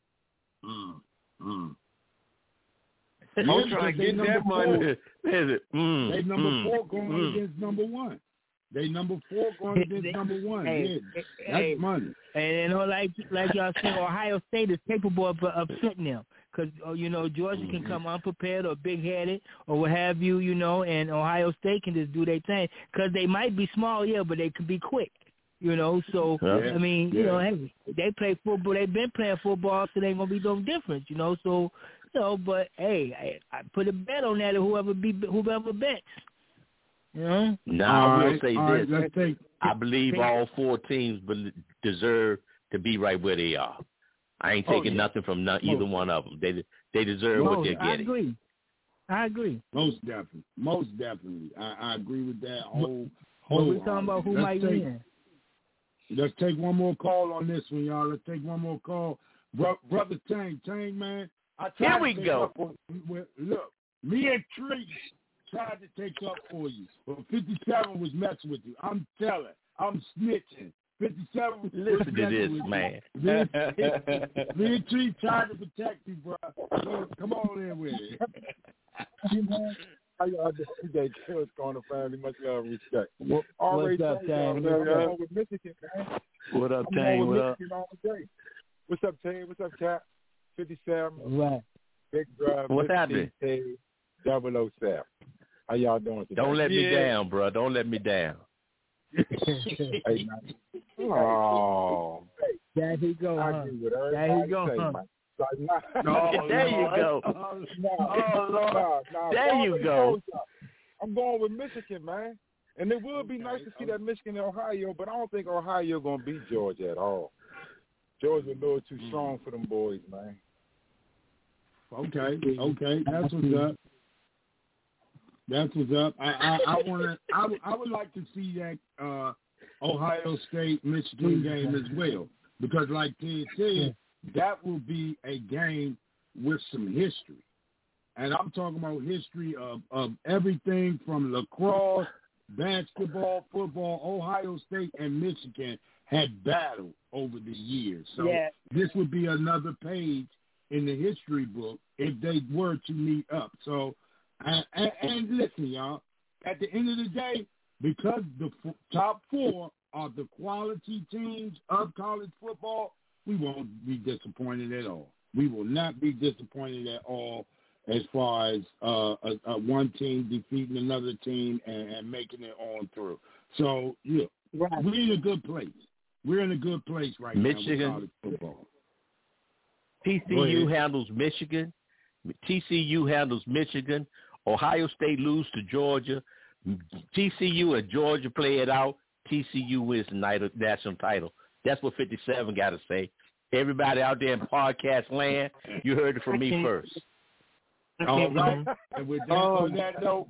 I'm trying to get that money. They number 4 going against number 1. They number 4 going against number 1. That's money. And like y'all said, Ohio State is capable of upsetting them. Because, Georgia can come unprepared or big-headed or what have you, and Ohio State can just do their thing. Because they might be small, but they could be quick, So, I mean, hey, they play football. They've been playing football, so they ain't going to be no difference, So, but, hey, I put a bet on that whoever bets. Now, I will say this. I believe all 4 teams deserve to be right where they are. I ain't taking nothing from either one of them. They deserve what they're getting. I agree. Most definitely. I agree with that. We're talking about who might win. Let's take one more call on this one, y'all. Let's take one more call. Brother Tang, man. Here we go. Look, me and Tree tried to take up for you, but 57 was messing with you. I'm telling. I'm snitching. 57. Listen to this, man. Me and Tree tried to protect you, bro. So come on in with it. How y'all doing? What's going on, family? Much love and respect. What's up, Tang? With Michigan, man. What up, Tang? What up? What's up, Tang? What's up, Cap? 57. Right. Big Drive. What's happening? 007. How y'all doing today? Don't let me down, bro. Don't let me down. Hey, man. Oh, there he go. There you go. There you go. There you go. I'm going with Michigan, man. And it would be nice to see that Michigan and Ohio, but I don't think Ohio going to beat Georgia at all. Georgia a little too strong for them boys, man. Okay. That's what's up. I would like to see that Ohio State Michigan game as well, because like Ted said, that will be a game with some history, and I'm talking about history of everything from lacrosse, basketball, football. Ohio State and Michigan had battled over the years, so this would be another page in the history book if they were to meet up. So. And listen, y'all, at the end of the day, because the top 4 are the quality teams of college football, we won't be disappointed at all. We will not be disappointed at all as far as one team defeating another team and making it on through. So, we're in a good place. We're in a good place right now with college football. TCU handles Michigan. TCU handles Michigan. Ohio State lose to Georgia. TCU and Georgia play it out. TCU wins the national title. That's what 57 got to say. Everybody out there in podcast land, you heard it from me first. All right. And with that, on that note,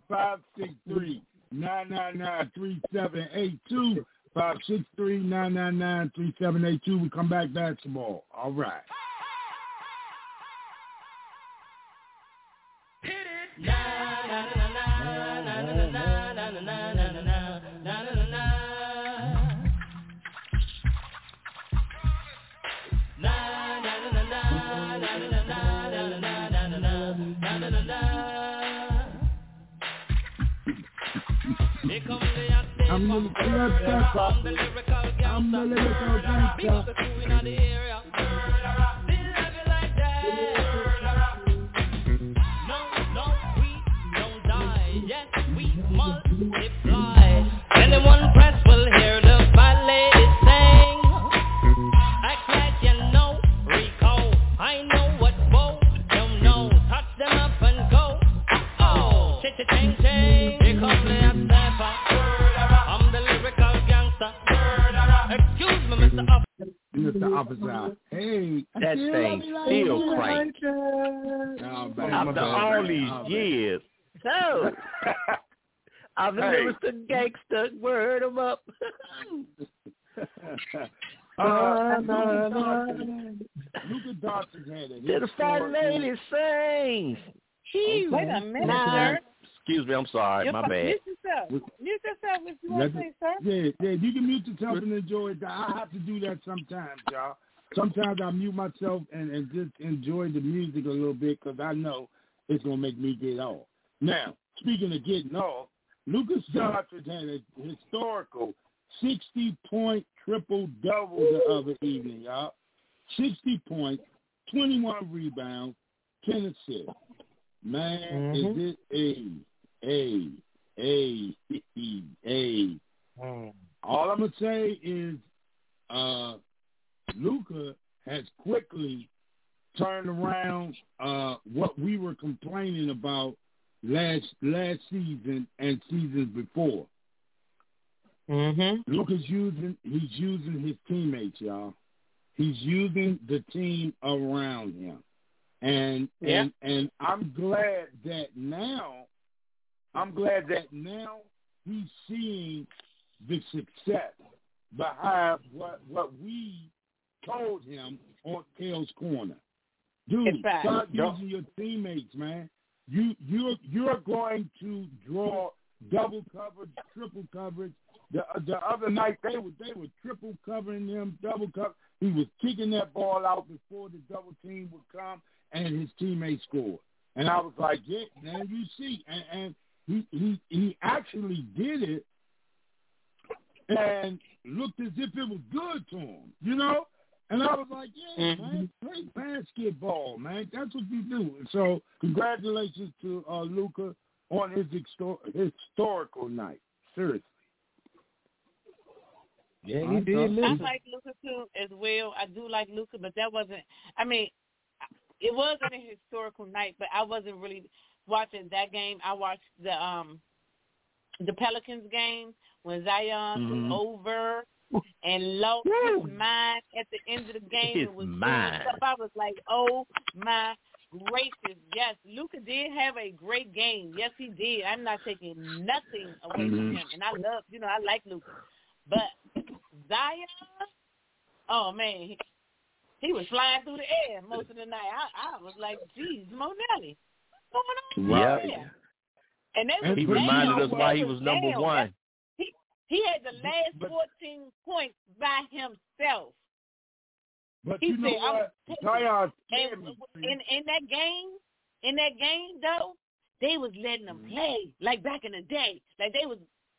563-999-3782. 563-999-3782. We come back basketball. All right. Here comes the I'm the lyrical gangster. I'm the lyrical gangster. Anyone press will hear the fat lady sing. Act like you know, Rico. I know what both don't know. Touch them up and go. Oh, ching ching. Here comes the stepper. I'm the lyrical gangster. Excuse me, Mr. Officer. Mr. Officer. Hey, that thing still crank. After all these years. So. I'm the Mr. Gangster, word him up. Luka Doncic had it. Did the fat lady sing? Wait a minute, sir. Excuse me, I'm sorry. My bad. Mute yourself if you want to say, sir. Yeah, you can mute yourself and enjoy it. I have to do that sometimes, y'all. Sometimes I mute myself and just enjoy the music a little bit because I know it's going to make me get off. Now, speaking of getting off, Luka Doncic had a historical 60-point triple-double the other evening, y'all. 60 points, 21 rebounds, 10 assists. Man, is it All I'm going to say is Luka has quickly turned around what we were complaining about last season and seasons before. Luka's using his teammates, y'all. He's using the team around him. And I'm glad that now he's seeing the success behind what we told him on Kale's Corner. Dude, start using your teammates, man. You're going to draw double coverage, triple coverage. The other night they were triple covering him, double cover. He was kicking that ball out before the double team would come, and his teammates scored. And I was like, yeah, man, you see, and he actually did it, and looked as if it was good to him, you know. And I was like, yeah, man, play basketball, man. That's what you do. So congratulations to Luka on his historical night. Seriously. Yeah, he did. I like Luka too as well. I do like Luka, but that wasn't. I mean, it wasn't a historical night, but I wasn't really watching that game. I watched the Pelicans game when Zion took over and lost his mind at the end of the game. It was mine. I was like, oh my gracious, yes, Luka did have a great game. Yes, he did. I'm not taking nothing away from him, and I like Luka. But Zion, oh man, he was flying through the air most of the night. I was like, geez, Monelli, what's going on there? And he reminded us why he was number one. He had the last 14 points by himself. But he said, what? Zion in that game though, they was letting them play like back in the day. Like they was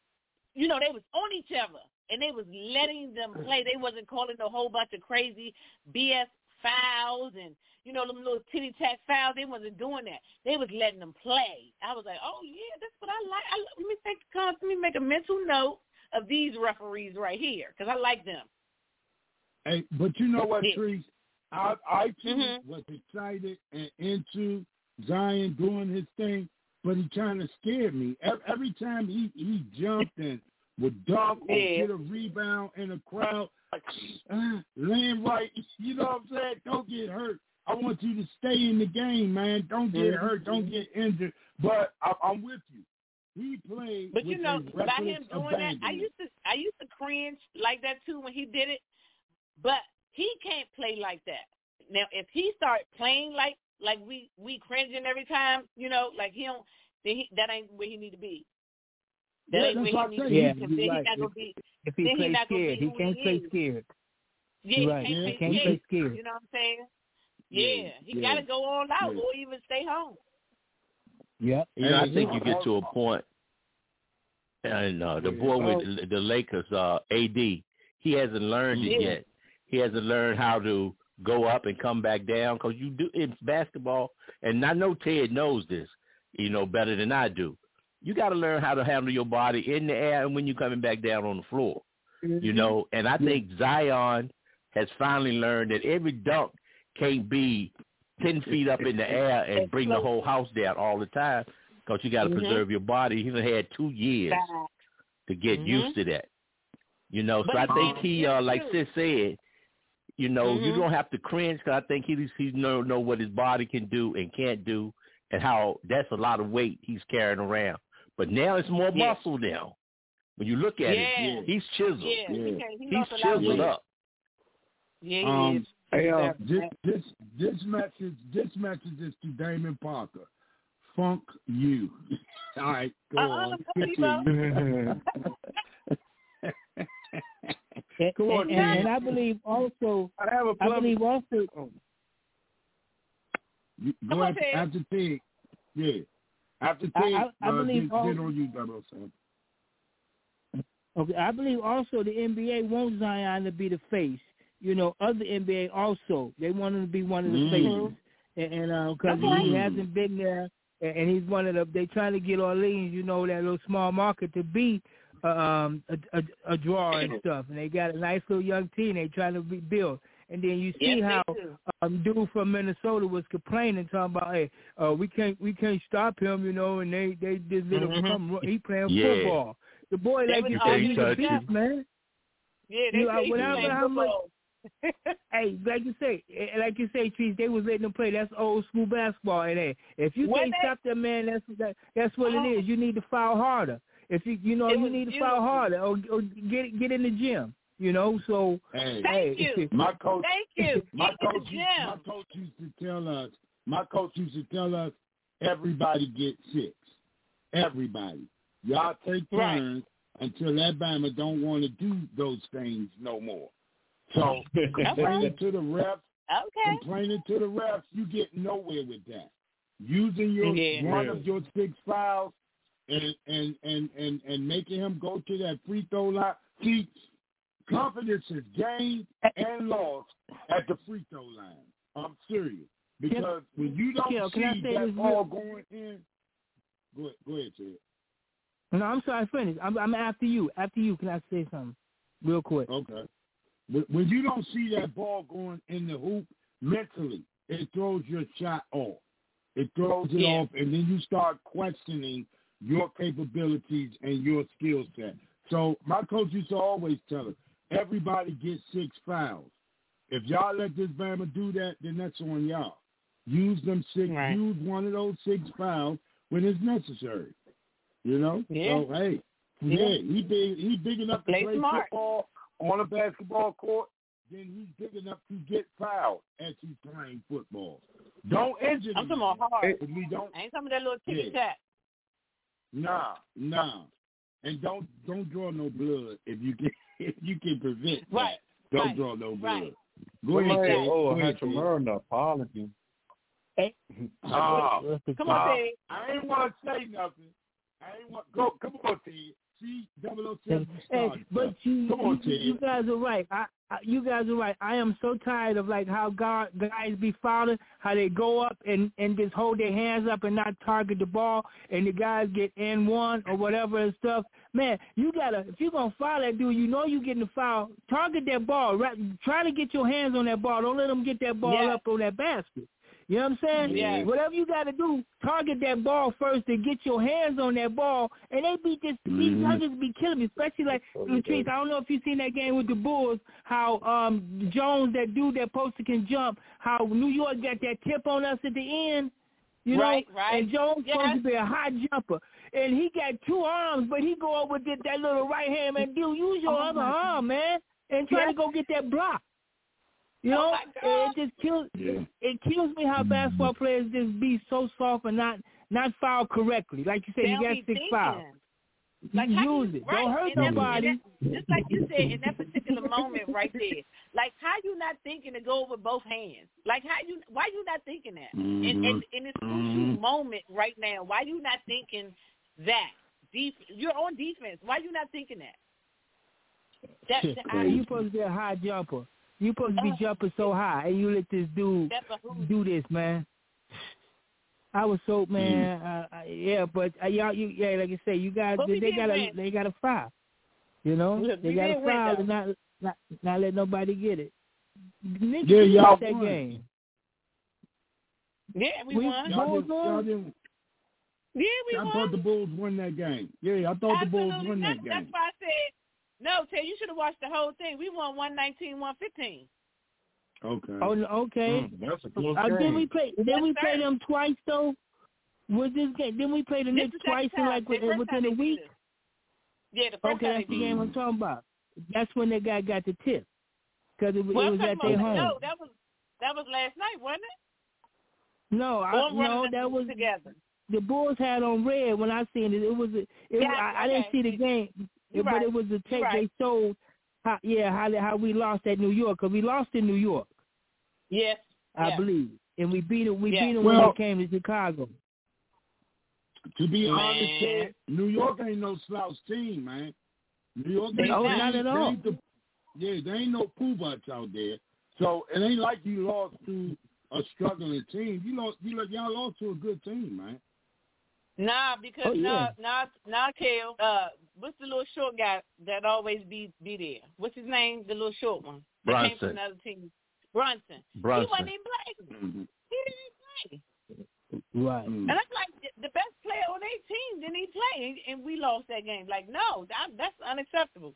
on each other. And they was letting them play. They wasn't calling a whole bunch of crazy BS fouls and, them little titty-tack fouls. They wasn't doing that. They was letting them play. I was like, oh, yeah, that's what I like. Let me make a mental note of these referees right here because I like them. Hey, but you know what, Trees? I too was excited and into Zion doing his thing, but he trying to scare me. Every time he jumped and would dunk or get a rebound in a crowd, land right, you know what I'm saying? Don't get hurt. I want you to stay in the game, man. Don't get hurt. Don't get injured. But I'm with you. He played. But by him doing that, I used to cringe like that too when he did it. But he can't play like that. Now, if he start playing like we cringing every time, like he don't, then that ain't where he need to be. That ain't where he need to be. If he plays scared, he can't play scared. Yeah, he can't play scared. You know what I'm saying? Yeah, he got to go all out or even stay home. Yeah. I think you get to a point. And the boy with the Lakers, AD, he hasn't learned it yet. He hasn't learned how to go up and come back down, because you do in basketball, and I know Ted knows this, better than I do. You got to learn how to handle your body in the air and when you're coming back down on the floor, And I think Zion has finally learned that every dunk can't be 10 feet up in the air and bring the whole house down all the time, because you got to preserve your body. He's had 2 years to get used to that. So I think he, like Sis said, you don't have to cringe, because I think he know what his body can do and can't do, and how that's a lot of weight he's carrying around. But now it's more muscle now. When you look at it, he's chiseled. He's chiseled up. Yeah, he is. Hey, this message is to Damon Parker. Funk you. All right, go on. And I believe also. Go after Tig. Yeah. After Tig, I believe get on you, Double Sam. Okay, I believe also the NBA wants Zion to be the face. Other NBA also, they want him to be one of the faces, and because he hasn't been there, and he's one of the. They trying to get Orleans, that little small market, to be a draw and stuff, and they got a nice little young team they trying to build. And then you see how dude from Minnesota was complaining, talking about, hey, we can't stop him, and they just let him he playing football. The boy, like you say, he's a beast, man. Yeah, they how much. Hey, like you say, Trees, they was letting them play. That's old school basketball. And if you can't stop them, man, that's what it is. You need to foul harder. If you need to foul harder, or get in the gym. So thank you. My coach used to tell us everybody get 6. Everybody. Y'all take turns until Alabama don't want to do those things no more. So complaining to the refs, you get nowhere with that. Using one of your 6 fouls and making him go to that free throw line. See, confidence is gained and lost at the free throw line. I'm serious. Because when you don't see that ball going in, go ahead, Ted. No, I'm sorry, finish. I'm after you. After you, can I say something real quick? Okay. When you don't see that ball going in the hoop, mentally, it throws your shot off. It throws it off, and then you start questioning your capabilities and your skill set. So my coach used to always tell us, everybody gets 6 fouls. If y'all let this Bama do that, then that's on y'all. Use them 6. Right. Use one of those 6 fouls when it's necessary. So hey, he's big enough to play football on a basketball court. Then he's big enough to get fouled as he's playing football. Don't injure him. I'm talking about hard. I ain't talking about that little ticky tack. Nah. And don't draw no blood if you can prevent that. Don't draw no blood. Go ahead. Apology. Come on, Dave. I ain't want to say nothing. Come on, T. See, 007. But you guys are right. You guys are right. I am so tired of how guys be fouling, how they go up and just hold their hands up and not target the ball, and the guys get N1 or whatever and stuff. Man, you gotta, if you're gonna foul that dude, you're getting the foul. Target that ball. Right? Try to get your hands on that ball. Don't let them get that ball up on that basket. You know what I'm saying? Yeah. Whatever you got to do, target that ball first and get your hands on that ball. And they be just, these nuggets be killing me, especially Latrice. I don't know if you seen that game with the Bulls, how Jones, that dude that poster can jump, how New York got that tip on us at the end. You know? Right. And Jones supposed to be a high jumper. And he got 2 arms, but he go over with that little right hand, man. Dude, use your other arm, man, and try to go get that block. It just kills. It kills me how basketball players just be so soft and not foul correctly. Like you said, you got 6 fouls. Use it. Don't hurt nobody. Just like you said, in that particular moment right there, how you not thinking to go over both hands? Why you not thinking that? In this crucial moment right now, why you not thinking that? You're on defense. Why you not thinking that? You supposed to be a high jumper. You supposed to be jumping so high, and you let this dude do this, man. I was so man, but y'all, like I say, you guys, they got to foul. You know, they got to foul and not let nobody get it. Y'all that won. game. Yeah, we won. Y'all didn't. Yeah, we won. I thought the Bulls won that game. Yeah, I thought the Bulls won that game. That's why I said, no, Tay, you should have watched the whole thing. We won 119-115. Okay. Oh, okay. That's a close game. Didn't we play them twice though? Was this game? Didn't we play the Knicks twice in within a week? Yeah, the first time. That's the game I'm talking about. That's when the guy got the tip because it was at their home. No, that was last night, wasn't it? No, that was together. The Bulls had on red when I seen it. I didn't see the game, but it was the tape they showed. How we lost at New York, because we lost in New York. Yes, I believe, and we beat them. We beat them when they came to Chicago. To be honest, New York ain't no slouch team, man. New York ain't not at all. There ain't no poo butts out there. So it ain't like you lost to a struggling team. Y'all lost to a good team, man. Nah, because Kale, what's the little short guy that always be there? What's his name? The little short one. Brunson. He came from another team. Brunson. He wasn't even playing. Mm-hmm. He didn't play. Right. Mm-hmm. And that's like the best player on their team didn't even play, and we lost that game. Like, no, that's unacceptable.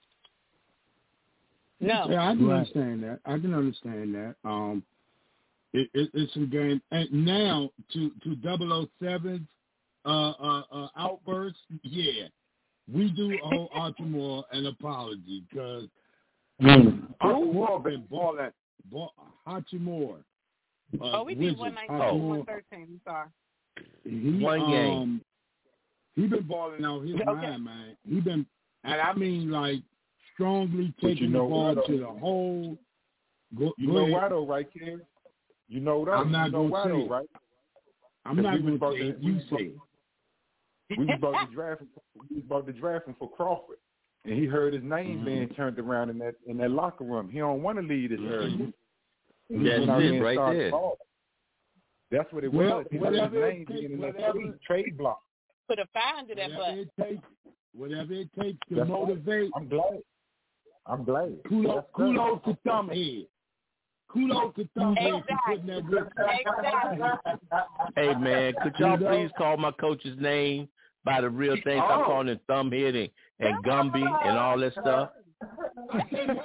No. Yeah, I can understand that. It's a game. And now to 007's outburst, we do owe Archimore an apology because Archimore been balling. Archimore. We beat 119-113. I'm sorry. One game. He been balling out his mind, man. He been, and I mean, like, strongly taking the ball to the hole. You know why though, right, Ken? You know that. I'm not going to say it. Right? I'm not going to say it. You say it. We was about to draft him for Crawford, and he heard his name being turned around in that locker room. He don't want to leave his area. That's it right there. That's what it was. He heard his name being in that trade block. Put a fire under that butt. Whatever it takes to motivate. I'm glad. Kudos to Thumbhead. Kudos to Thumbhead for putting that work. Hey, man, could y'all please call my coach's name by the real thing? I'm calling him Thumbhead and Gumby and all that stuff. Every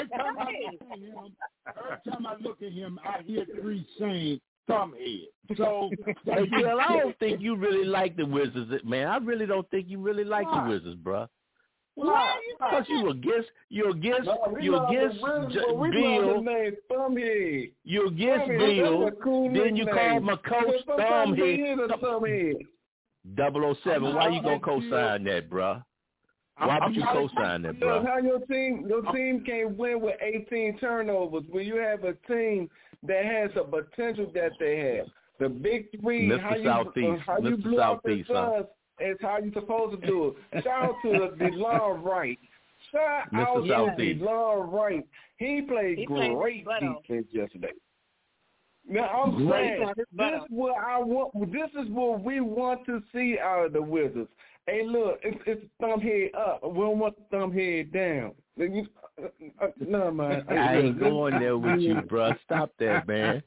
time I look at him, I hear three saying Thumbhead. So, hey, Gil, I don't think you really like the Wizards, man. I really don't think you really like the Wizards, bro. Why? Because you're against Bill. You're against Bill. Then you call my coach Thumbhead. 007. Why you gonna co-sign that, bro? Why would you co-sign that, bro? How your team can't win with 18 turnovers when you have a team that has a potential that they have. The big three, Mr. Southeast. how you blew out the Suns is how you supposed to do it. Shout out to DeLon Wright. Shout out to DeLon Wright. He played great defense yesterday. Now I'm saying this is what we want to see out of the Wizards. Hey, look, it's thumbhead up. We don't want the thumbhead down. No, man. I ain't going there with you, bro. Stop that, man.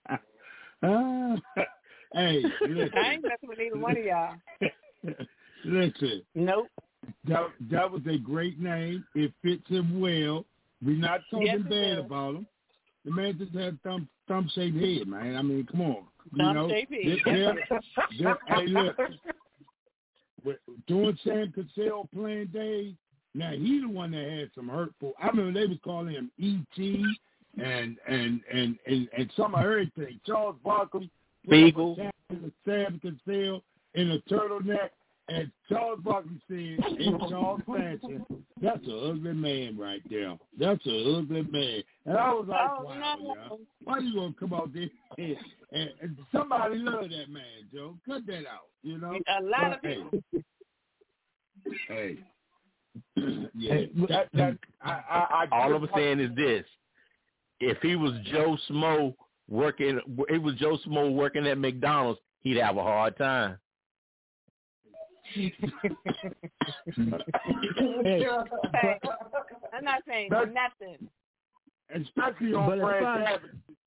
Hey, listen. I ain't messing with either one of y'all. Listen. Nope. That was a great name. It fits him well. We're not talking bad about him. The man just had thumb-shaped head, man. I mean, come on. Thumb-shaped head. Hey, look. During Sam Cassell playing days, now he's the one that had some hurtful. I remember they was calling him E.T. and some of everything. Charles Barkley, Beagle, Sam Cassell in a turtleneck, and Charles Barkley said in Charles fashion, "That's an ugly man right there. That's an ugly man." And I was like, "Wow, why you gonna come out there and somebody love that man, Joe? Cut that out, you know." A lot of people. Hey. Yeah. All I'm saying is this: if he was Joe Smo working at McDonald's, he'd have a hard time. I'm not saying nothing. Especially on Fred Savage.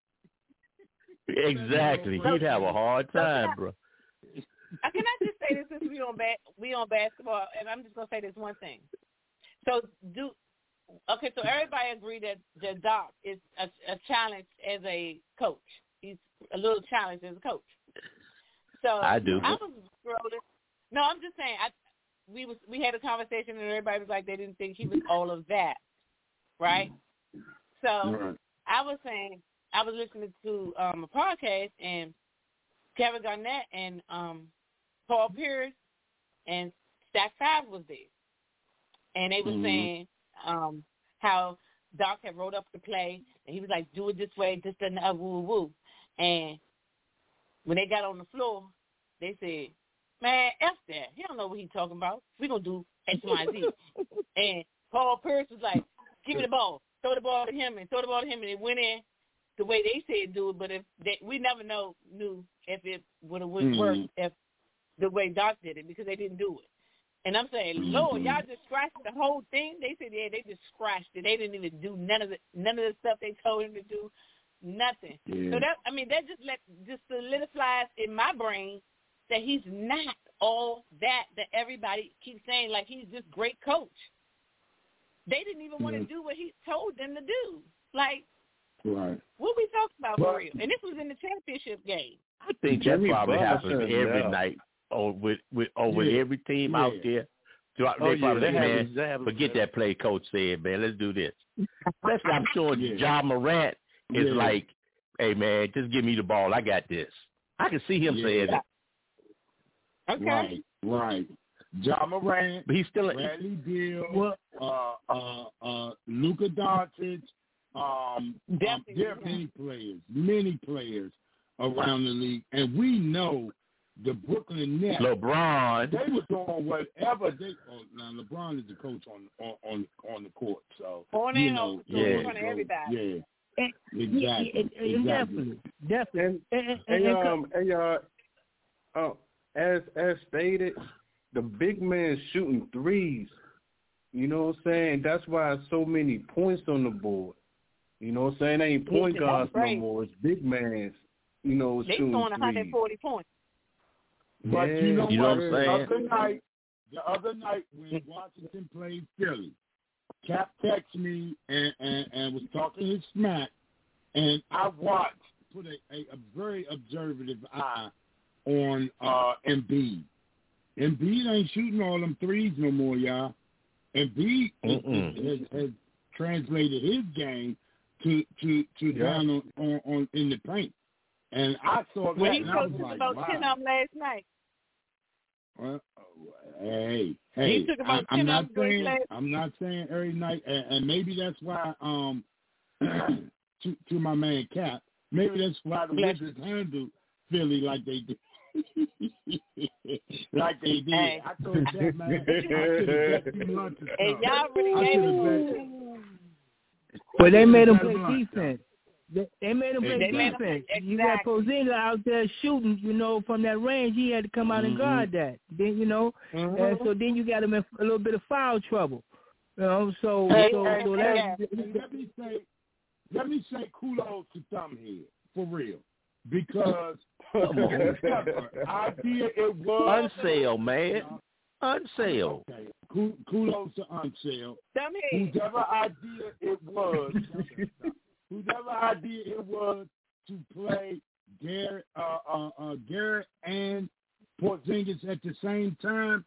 Exactly. He'd have a hard time, bro. Can I just say this since we on basketball, and I'm just gonna say this one thing. So everybody agree that Doc is a challenge as a coach. He's a little challenged as a coach. So I do. I was scrolling. No, I'm just saying. We had a conversation and everybody was like they didn't think he was all of that, right? So I was saying I was listening to a podcast and Kevin Garnett and Paul Pierce and Stack 5 was there, and they were saying how Doc had wrote up the play and he was like, do it this way, this and that, woo woo. And when they got on the floor, they said, man, F that. He don't know what he's talking about. We're going to do X, Y, Z. And Paul Pierce was like, give me the ball. Throw the ball to him and it went in the way they said do it. But we never knew if it would have worked if the way Doc did it because they didn't do it. And I'm saying, Lord, y'all just scratched the whole thing. They said, yeah, they just scratched it. They didn't even do none of the stuff they told him to do. Nothing. Yeah. So that just solidifies in my brain that he's not all that everybody keeps saying, like he's this great coach. They didn't even want to do what he told them to do. Like, what we talking about for real? And this was in the championship game. I think that probably happens every night with every team out there. They probably man, forget that play coach said, man, let's do this. I'm sure Ja Morant is like, hey, man, just give me the ball. I got this. I can see him saying that. Okay. Right. Ja Morant, but he's still Bradley Beal, Luka Doncic. There are many players around the league, and we know the Brooklyn Nets. LeBron. They were doing whatever they. Now LeBron is the coach on the court, so in front of everybody. Yeah. Exactly. Definitely. As stated, the big man shooting threes. You know what I'm saying? That's why so many points on the board. You know what I'm saying? They ain't point guards no more. It's big mans. You know, they shooting throwing 140 points. But you know what I'm saying? The other night when Washington played Philly, Cap texted me and was talking his smack, and I watched, put a very observative eye on Embiid. Embiid ain't shooting all them threes no more, y'all. Embiid has translated his game to down on in the paint. And I saw that when he and I was like, about 10 of them last night. Well, hey, he took about 10 of them I'm not saying every night, and maybe that's why to my man Cap, maybe that's why the Wizards handled Philly like they did. Like they did. Hey. I told that man, I should have bet you lunch or something. And y'all really gave Well, they made him play defense. They made him play defense. Exactly. You got Porzingis out there shooting, from that range. He had to come out and guard that. Then, and so then you got him in a little bit of foul trouble. So let me say kudos to Thumbhead for real, because idea it was Unsale, man. Unsale. Okay. Kudos to Unsale. Whoever idea it was to play Garrett and Porzingis at the same time,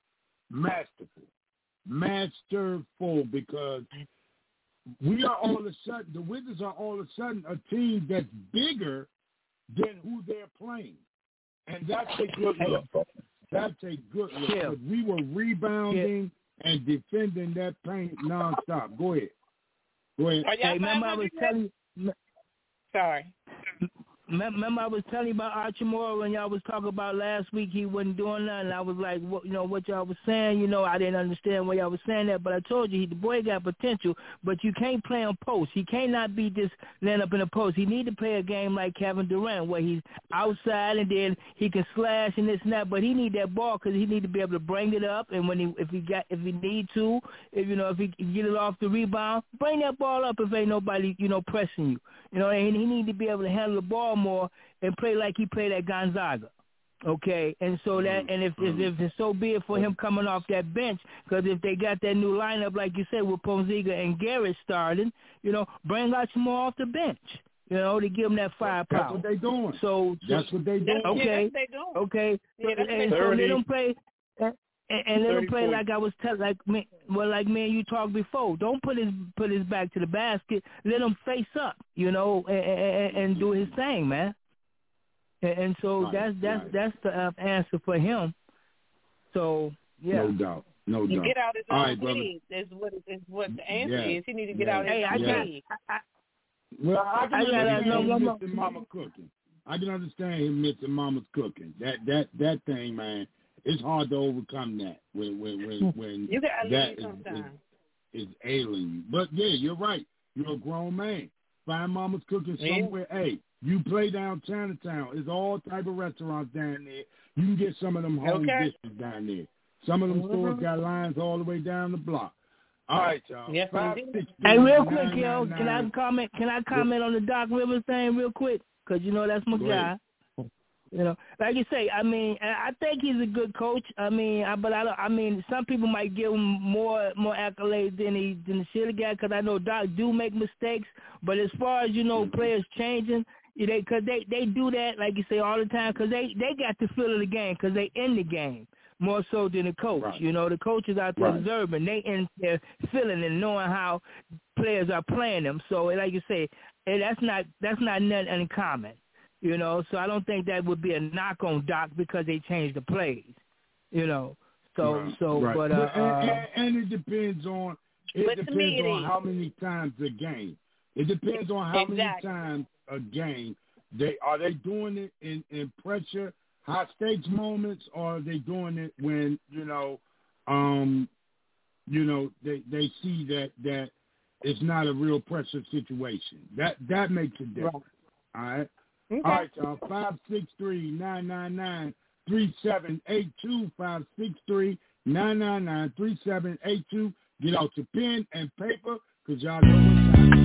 masterful, because we are all of a sudden, the Wizards are all of a sudden a team that's bigger than who they're playing. And that's a good look. That's a good look. Yeah. We were rebounding and defending that paint nonstop. Go ahead. Are y'all remember I was telling you. Sorry. Remember I was telling you about Archimura when y'all was talking about last week he wasn't doing nothing. I was like, what y'all was saying, I didn't understand why y'all was saying that, but I told you the boy got potential, but you can't play him post. He cannot be just laying up in the post. He need to play a game like Kevin Durant where he's outside and then he can slash and this and that, but he need that ball because he need to be able to bring it up, and when if he need to, if he get it off the rebound, bring that ball up if ain't nobody pressing you. And he need to be able to handle the ball more and play like he played at Gonzaga. Okay, and so that, and if it's so be it for him coming off that bench, because if they got that new lineup, like you said, with Ponziga and Garrett starting, bring out some more off the bench, to give them that firepower. That's what they doing. So that's what they doing. Okay, okay, and so they don't play. And let him play like I was telling, like me and you talked before. Don't put his back to the basket. Let him face up, and do his thing, man. And so that's the answer for him. So yeah, no doubt. Get out his own brother. league. Is what the answer is. He need to get out his own league. Well, I can understand him missing Mama cooking. I can understand him missing Mama's cooking. That thing, man. It's hard to overcome that when you that is ailing you. But yeah, you're right. You're a grown man. Find Mama's cooking somewhere. Hey, you play down Chinatown. There's all type of restaurants down there. You can get some of them home dishes down there. Some of them stores got lines all the way down the block. All right, y'all. Yes, hey, real quick, yo, can I comment? Can I comment on the Doc Rivers thing real quick? Because that's my guy. Like you say, I think he's a good coach. Some people might give him more accolades than he should have got, because I know Doc do make mistakes. But as far as players changing, because they do that, like you say, all the time, because they got the feel of the game, because they in the game more so than the coach. Right. The coach is out there observing. They in there feeling and knowing how players are playing them. So like you say, that's not nothing uncommon. So I don't think that would be a knock on Doc because they changed the plays. But and it depends on how many times a game. It depends on how many times a game they doing it in pressure, high stakes moments, or are they doing it when they see that it's not a real pressure situation. That makes a difference. All right. Okay. All right, y'all. 563-999-3782. 563-999-3782. Get out your pen and paper, because y'all know what's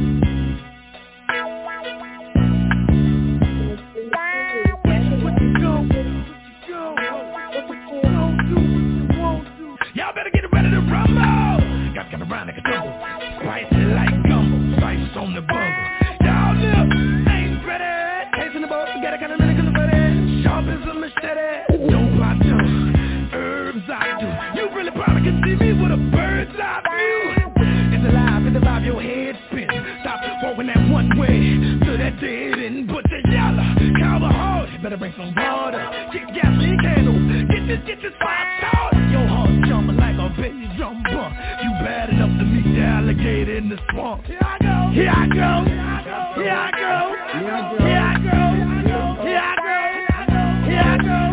Y'all better get ready to rumble. Got kind of round like a tumble. Spicy like gumbo. Spice on the bungle. Y'all live. Ain't ready. Got a kind of minute in the body, sharp as a machete. Don't plot to herbs I do. You really probably can see me with a bird's eye view. It's alive in the vibe, your head spin. Stop walking that one way to that dead end. Put the yellow, cover hard. Better bring some water. Get gasoline candle. Get this fire started. Your heart jumping like a baby drum bump. You bad enough to meet the alligator in the swamp. Here I go. Here I go. Here I go. Here I go. Here I go. Here I go. Here I go.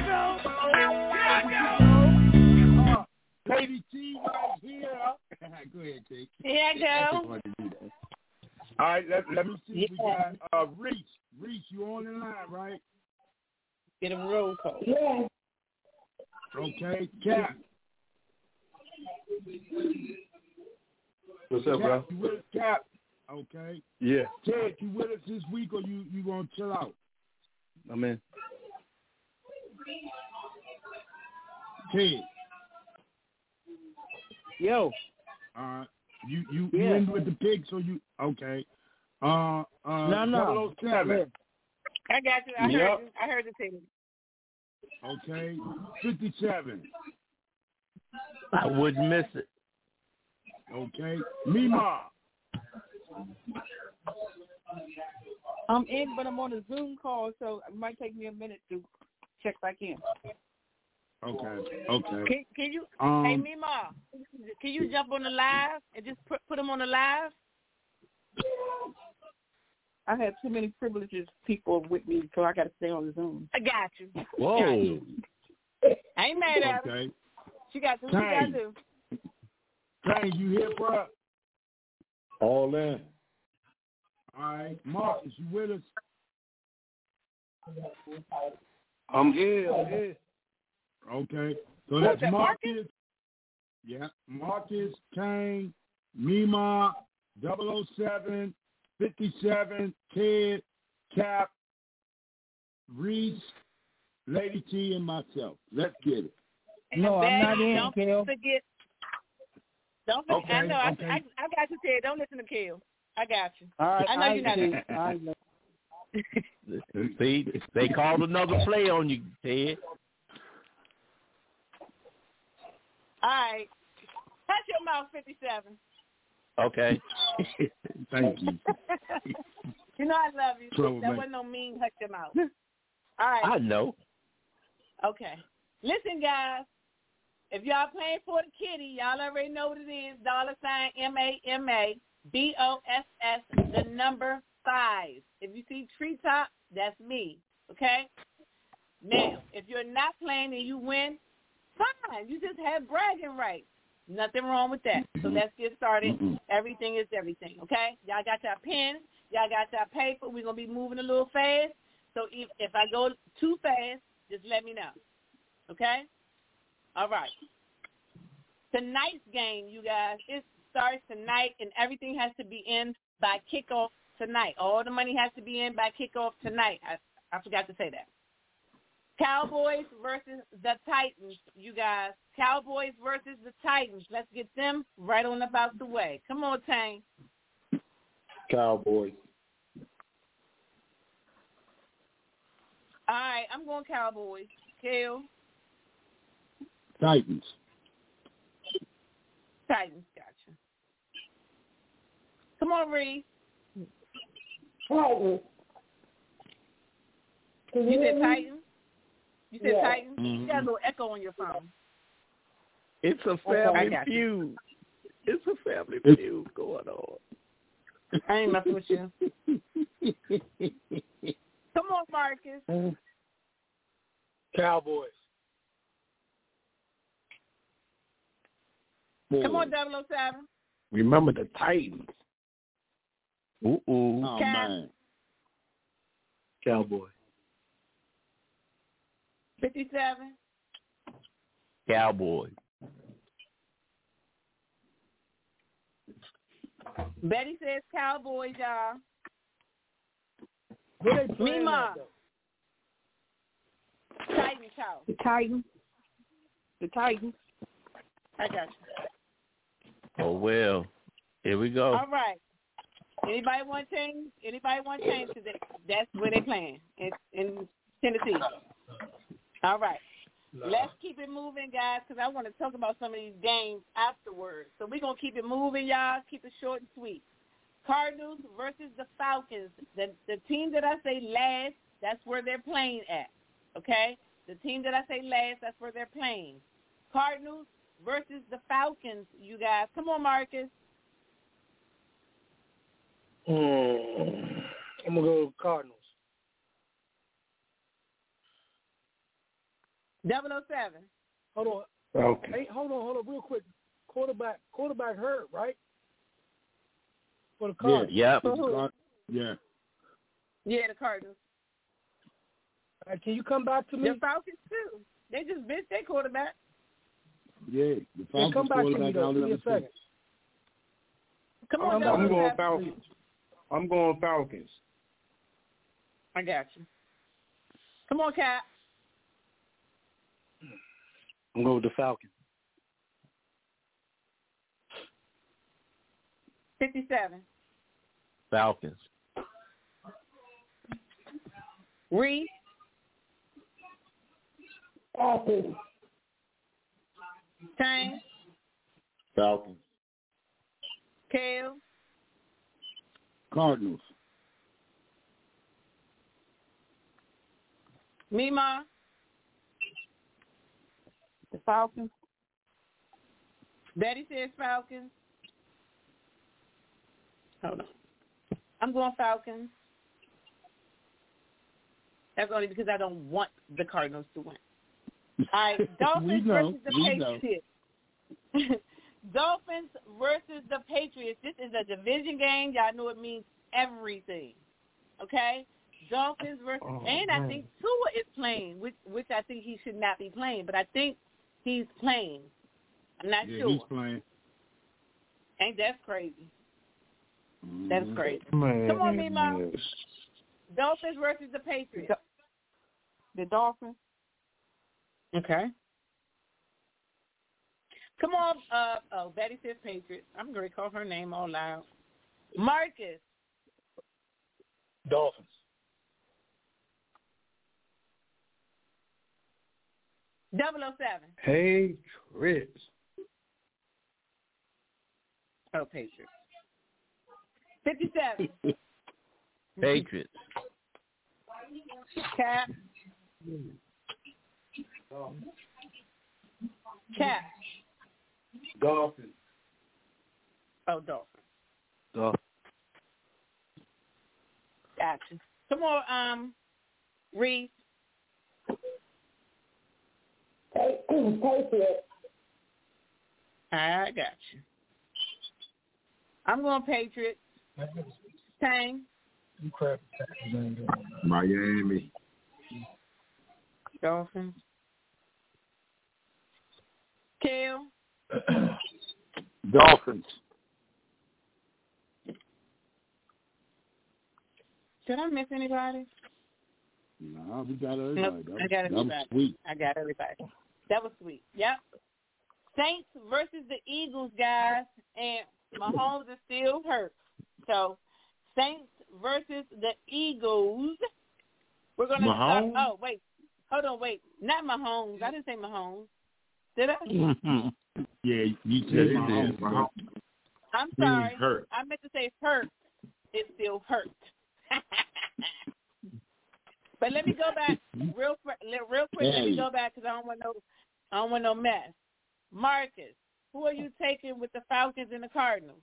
Lady T right here. Go ahead, Jake. Here I go. All right, let me see. We got Reese. Reese, you on the line, right? Get him roll call. Yeah. Okay, Cap. What's up, bro? You with us, Cap? Okay. Yeah. Ted, you with us this week, or you gonna chill out? I'm in. Ted. Yo. You in with the pigs, so you okay? No. 007. I got you. I heard the thing. Okay. 57. I wouldn't miss it. Okay. Mima. I'm in, but I'm on a Zoom call, so it might take me a minute to check back in. Okay. Can you, hey Mima, can you jump on the live and just put them on the live? I have too many privileges people with me, so I got to stay on the Zoom. I got you. Whoa. I ain't mad at her. She got to do what she got to do. Hey, you here, bro? All in. All right. Marcus, you with us? I'm here. Okay. So that's Marcus. Yeah. Marcus, Kane, Mima, 007, 57, Ted, Cap, Reese, Lady T, and myself. Let's get it. No, I'm not in, Kel. Don't forget. Okay, I know. okay. I got you, Ted. Don't listen to Kel. I got you. All right, I know you're not. I know. See, they called another play on you, Ted. All right. Touch your mouth, 57. Okay. Thank you. You know I love you. Trouble, that man. wasn't no mean touch your mouth. All right. I know. Okay. Listen, guys. If y'all playing for the kitty, y'all already know what it is. $MAMABOSS, 5. If you see treetop, that's me. Okay? Now, if you're not playing and you win, fine. You just have bragging rights. Nothing wrong with that. So let's get started. Everything is everything. Okay? Y'all got your pen. Y'all got your paper. We're going to be moving a little fast. So if I go too fast, just let me know. Okay? All right. Tonight's game, you guys, it starts tonight, and everything has to be in by kickoff tonight. All the money has to be in by kickoff tonight. I forgot to say that. Cowboys versus the Titans, you guys. Cowboys versus the Titans. Let's get them right on about the way. Come on, Tang. Cowboys. All right, I'm going Cowboys. Kel? Titans. Titans, gotcha. Come on, Reese. Titans. You said Titans? You said Titans? Mm-hmm. You got a little echo on your phone. It's a family feud. It's a family feud going on. I ain't messing with you. Come on, Marcus. Cowboys. Come on, 007. Remember the Titans. Ooh. Oh, man. Cowboy. 57. Cowboy. Betty says Cowboys, y'all. Who they playing Mima. at, though? Titans house. The Titans. I got you. Oh, well. Here we go. All right. Anybody want to change? Because that's where they playing in Tennessee. All right. Let's keep it moving, guys, because I want to talk about some of these games afterwards. So we're going to keep it moving, y'all. Keep it short and sweet. Cardinals versus the Falcons. The team that I say last, that's where they're playing at, okay? The team that I say last, that's where they're playing. Cardinals versus the Falcons, you guys. Come on, Marcus. I'm going to go Cardinals. 007. Hold on. Okay. Hey, hold on, real quick. Quarterback hurt, right? For the Cardinals. Yeah. Yeah. Yeah, the Cardinals. Can you come back to me? The Falcons, too. They just missed their quarterback. Yeah, the Falcons come back to me, though. Give me a second. Come on, I'm going Falcons. I'm going Falcons. I got you. Come on, Cap. I'm going with the Falcons. 57. Falcons. Reese. Falcons. Tang. Falcons. Kale. Cardinals. Mima. The Falcons. Betty says Falcons. Hold on. I'm going Falcons. That's only because I don't want the Cardinals to win. All right, Dolphins versus the Patriots. Dolphins versus the Patriots. This is a division game. Y'all know it means everything. Okay? Dolphins versus and I think Tua is playing, which I think he should not be playing, but I think he's playing. I'm not sure. He's playing. Ain't that crazy? That's crazy. Man, Come on, Mima. Dolphins versus the Patriots. The Dolphins. Okay. Come on. Betty says Patriots. I'm going to call her name all loud. Marcus. Dolphins. 007. Patriots. Oh, Patriots. 57. Patriots. Cap. Cap. Dolphins. Oh, Dolphins. Dolphins. Gotcha. Some more, Reese. Patriots. I got you. I'm going Patriots. Tang. You crap. Miami. Dolphins. Kale. Dolphins. Did I miss anybody? No, we got everybody. Nope, I got everybody. That was sweet. I got everybody. That was sweet. Yep. Saints versus the Eagles, guys, and Mahomes is still hurt. So, Saints versus the Eagles. We're going to start. Oh, wait. Hold on, wait. Not Mahomes. I didn't say Mahomes. Did I? Mm-hmm. Yeah, you said Mahomes. I'm sorry. Hurt. I meant to say hurt. It still hurt. But let me go back real quick. Let me go back because I don't want no mess. Marcus, who are you taking with the Falcons and the Cardinals?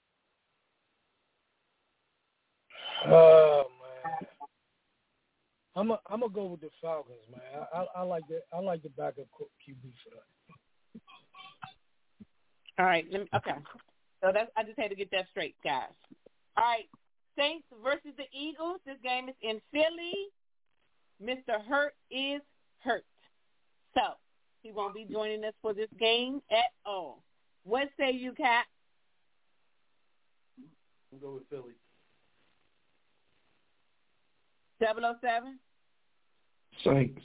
Oh man, I'm gonna go with the Falcons, man. I like that. I like the backup QB for that. All right. Okay. So I just had to get that straight, guys. All right. Saints versus the Eagles. This game is in Philly. Mr. Hurt is hurt. So he won't be joining us for this game at all. What say you, Kat? I'll go with Philly. 007? Saints.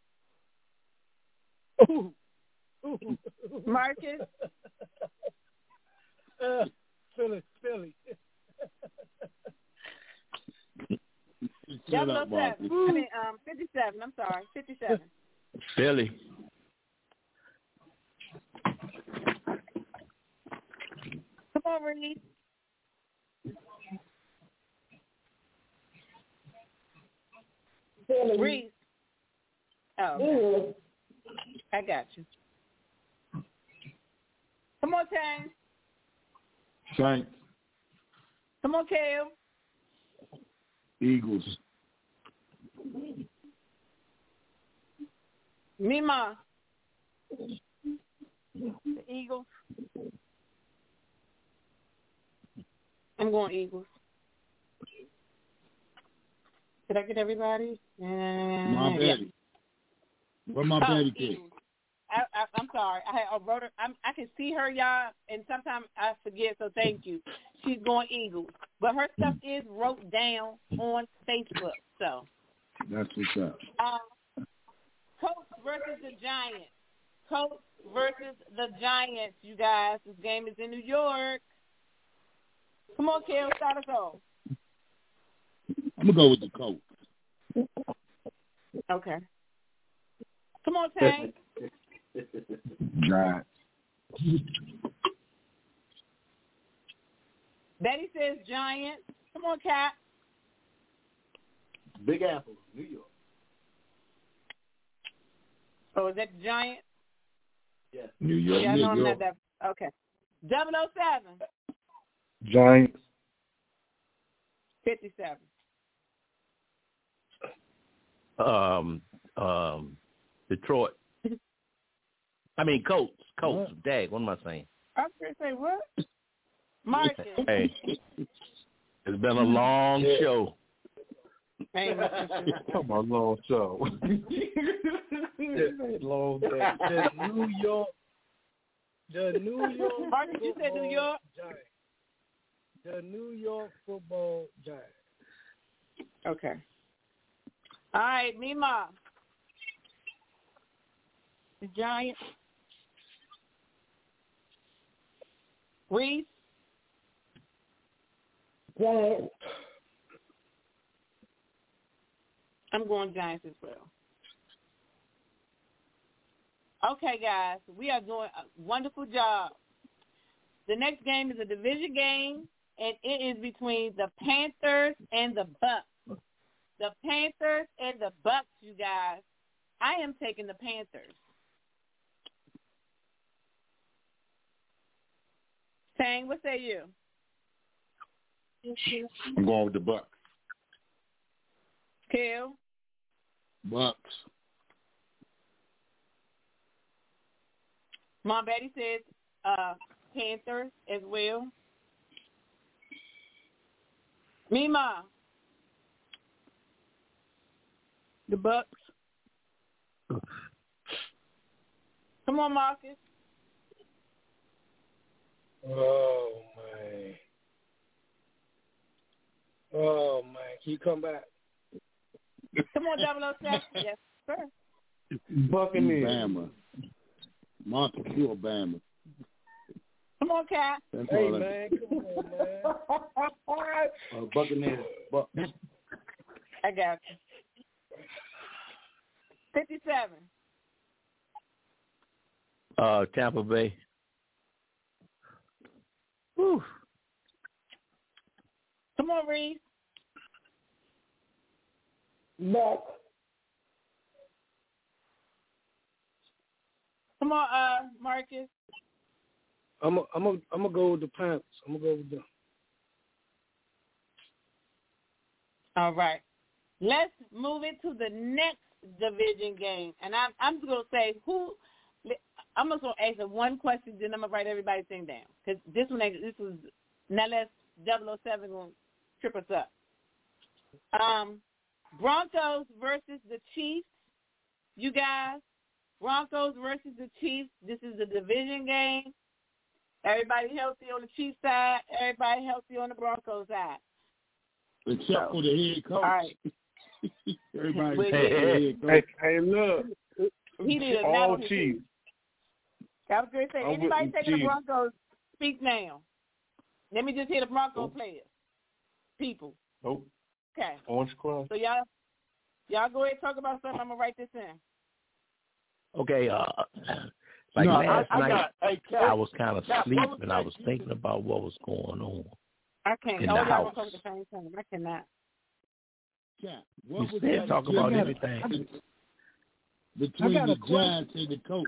Ooh. Marcus? Philly. 007. 57. I'm sorry. 57. Philly. Come on, Reed. Reed. Oh, okay. I got you. Come on, Tang. Saints. Come on, Kale. Eagles. Mima. The Eagles. I'm going Eagles. Did I get everybody? My Betty. Where my Betty kid? I'm sorry. I wrote her. I can see her, y'all, and sometimes I forget. So thank you. She's going Eagles, but her stuff is wrote down on Facebook. So that's what's up. Colts versus the Giants. Colts versus the Giants. You guys, this game is in New York. Come on, Kale, start us off. I'm gonna go with the Colts. Okay. Come on, Tank. Giants. Betty says Giants. Come on, Kat. Big Apple, New York. Oh, is that the Giants? Yes. New York. Yeah, I know New I'm York. not that. Okay. 007. Giants. 57. Detroit. I mean, Colts. Dag, what am I saying? I was going to say, what? Marcus. Hey, it's been a long show. Come on, long show. Long day. The New York. Marcus, you said New York? Giants. The New York Football Giants. Okay. All right, Mima. The Giants. Reese. Giants. I'm going Giants as well. Okay, guys, we are doing a wonderful job. The next game is a division game, and it is between the Panthers and the Bucks. The Panthers and the Bucks, you guys. I am taking the Panthers. Tang, what say you? I'm going with the Bucks. Kel? Bucks. Mom Betty says Panthers as well. Mima? The Bucks. Come on, Marcus. Oh, man. Can you come back? Come on, 007. Yes, sir. Buccaneers. Bama. Marcus, you Bama. Come on, Cat. Hey, man. Come on, man. Buccaneers. I got you. 57. Tampa Bay. Whew. Come on, Reese. Bucks. Come on, Marcus. I'm gonna go with the Panthers. I'm gonna go with them. All right. Let's move into the next division game, and I'm just gonna say who. I'm just gonna ask one question, then I'm gonna write everybody's thing down because this was not less 007 gonna trip us up. Broncos versus the Chiefs. You guys, Broncos versus the Chiefs. This is the division game. Everybody healthy on the Chiefs side. Everybody healthy on the Broncos side. Except for the head coach. All right. Everybody. Hey, look. He did all Chiefs. I was going to say, anybody taking the Broncos, speak now. Let me just hear the Broncos players. People. Nope. Okay. Orange Club. So y'all go ahead and talk about something. I'm going to write this in. Okay, last night, I was kind of sleeping. I was thinking about what was going on I can't. in the house. Talk at the same time. I cannot. You said talk about everything. Between the Giants and the Colts.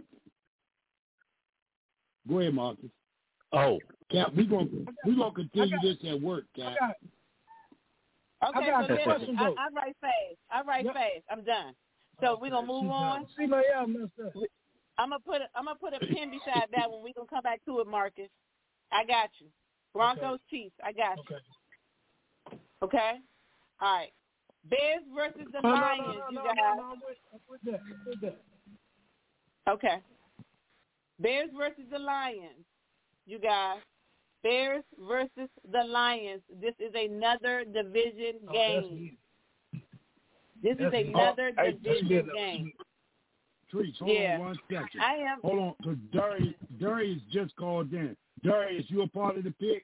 Go ahead, Marcus. Oh. Cap, we're gonna continue this at work, Cap. Okay, so listen, I write fast. Fast. I'm done. So we're gonna move on. See my I'm gonna put a pin beside that one. We're gonna come back to it, Marcus. I got you. Broncos, Chiefs. I got you. Okay. All right. Bears versus the Lions. You guys. Okay. Bears versus the Lions. You guys. Bears versus the Lions. This is another division game. This is another division game. Trees, hold on 1 second. Hold on, because Darius just called in. Darius, you a part of the picks?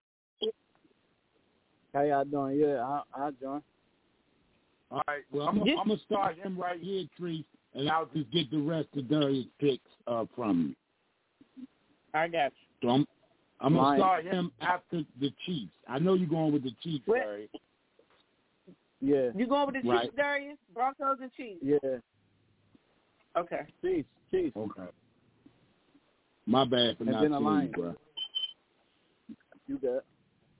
How y'all doing? Yeah, I'll join. All right, well, I'm going to start him right here, Trees, and I'll just get the rest of Darius' picks from you. I got you. So I'm going to start him after the Chiefs. I know you're going with the Chiefs, Darius. Yeah. You going with the Chiefs, Darius? Broncos and Chiefs? Yeah. Okay. Chiefs. Okay. My bad for not seeing you, bro. You good.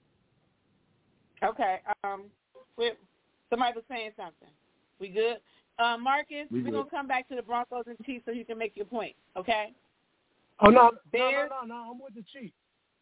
Okay. Somebody was saying something. We good? Marcus, we're going to come back to the Broncos and Chiefs so you can make your point, okay? Oh, no. Bears? No. I'm with the Chiefs.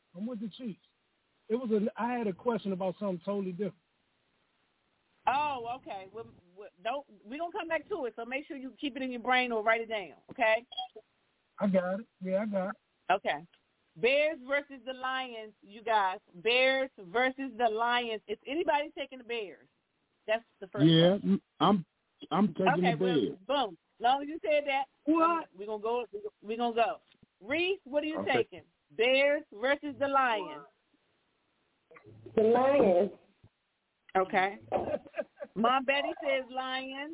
I had a question about something totally different. Oh, okay. We're going to come back to it, so make sure you keep it in your brain or write it down, okay? I got it. Yeah, I got it. Okay. Bears versus the Lions, you guys. Bears versus the Lions. Is anybody taking the Bears? That's the first one. I'm taking the Bears. Well, boom. As long as you said that, what? We're going to go. Reese, what are you taking? Bears versus the Lions. The Lions. Okay. Mom Betty says Lions.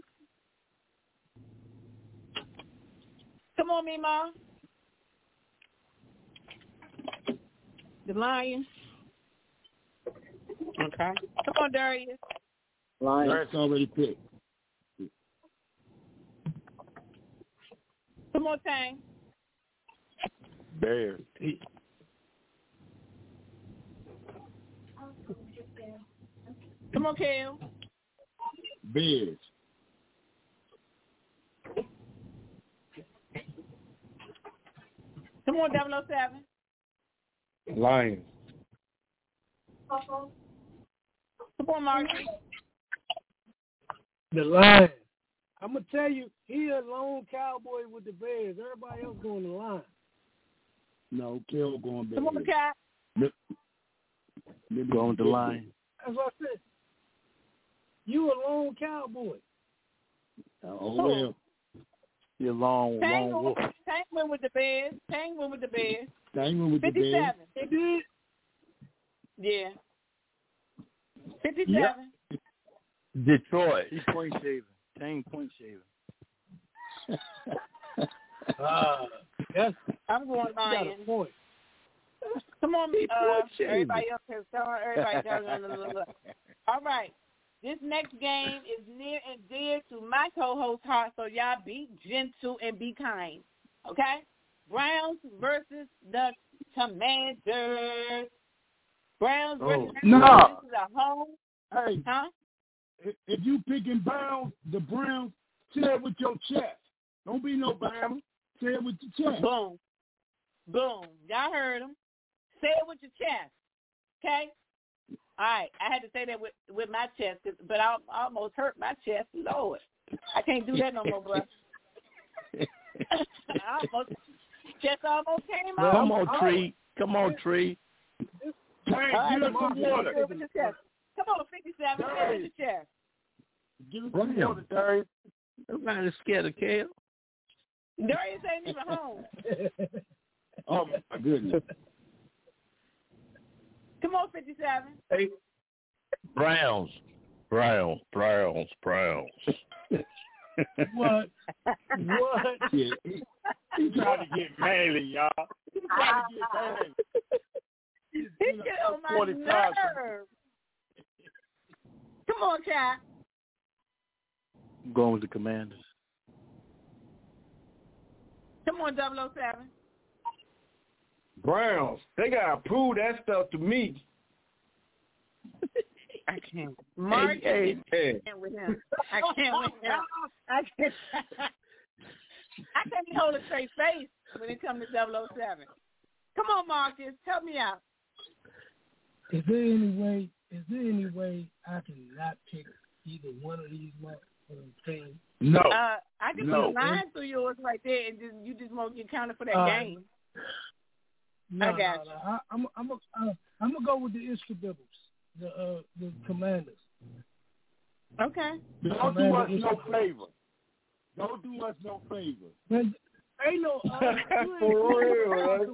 Come on, Mima. The Lions. Okay. Come on, Darius. Lions. That's already picked. Come on, Tang. Bears. Come on, Kale. Bears. Come on, 007. Lions. Come on, Marky. The Lions. I'm going to tell you, he a lone cowboy with the Bears. Everybody else going to the Lions. No, Kale going Bears. Come on, Cat. Going with the Lions. That's what I said. You a lone cowboy. Oh, well. You're long wolf. Tank went with the Bears. Tang went with the 57. Bears. He did? Yeah. 57. Yep. Detroit. He point shaving. Tang point shaving. Yes. I'm going Lions. Come on, everybody else has everybody else. All right. This next game is near and dear to my co-host's heart, so y'all be gentle and be kind. Okay? Browns versus the Commanders. Browns versus the Commanders is a home. Hey, huh? If you picking the Browns, say it with your chest. Don't be no Bama. Say it with your chest. Boom. Boom. Y'all heard him. Say it with your chest. Okay? All right. I had to say that with my chest, but I almost hurt my chest. Lord. I can't do that no more, bro. Chest almost came out. Come on, Tree. Come on, Tree. Hey, give us some water. Come on, 57. Say it with your chest. Give us some water, Darius. Nobody's scared of Kale. Darius ain't even home. Oh, my goodness. Come on, 57. Hey. Browns. What? Yeah, he tried to get manly, y'all. He tried to get manly. He get on my nerves. Come on, Cat. I'm going with the Commanders. Come on, 007. Browns. They got to prove that stuff to me. I can't. Mark, hey. I can't with him. I can't even hold a straight face when it comes to 007. Come on, Marcus. Help me out. Is there any way I can not pick either one of these teams? No. I can put a line through yours right there, and you just won't get counted for that game. No, I got you. I'm gonna go with the Ishkabibbles, the Commanders. Okay. Don't do us no favor. Don't do us no favor. Ain't no for real.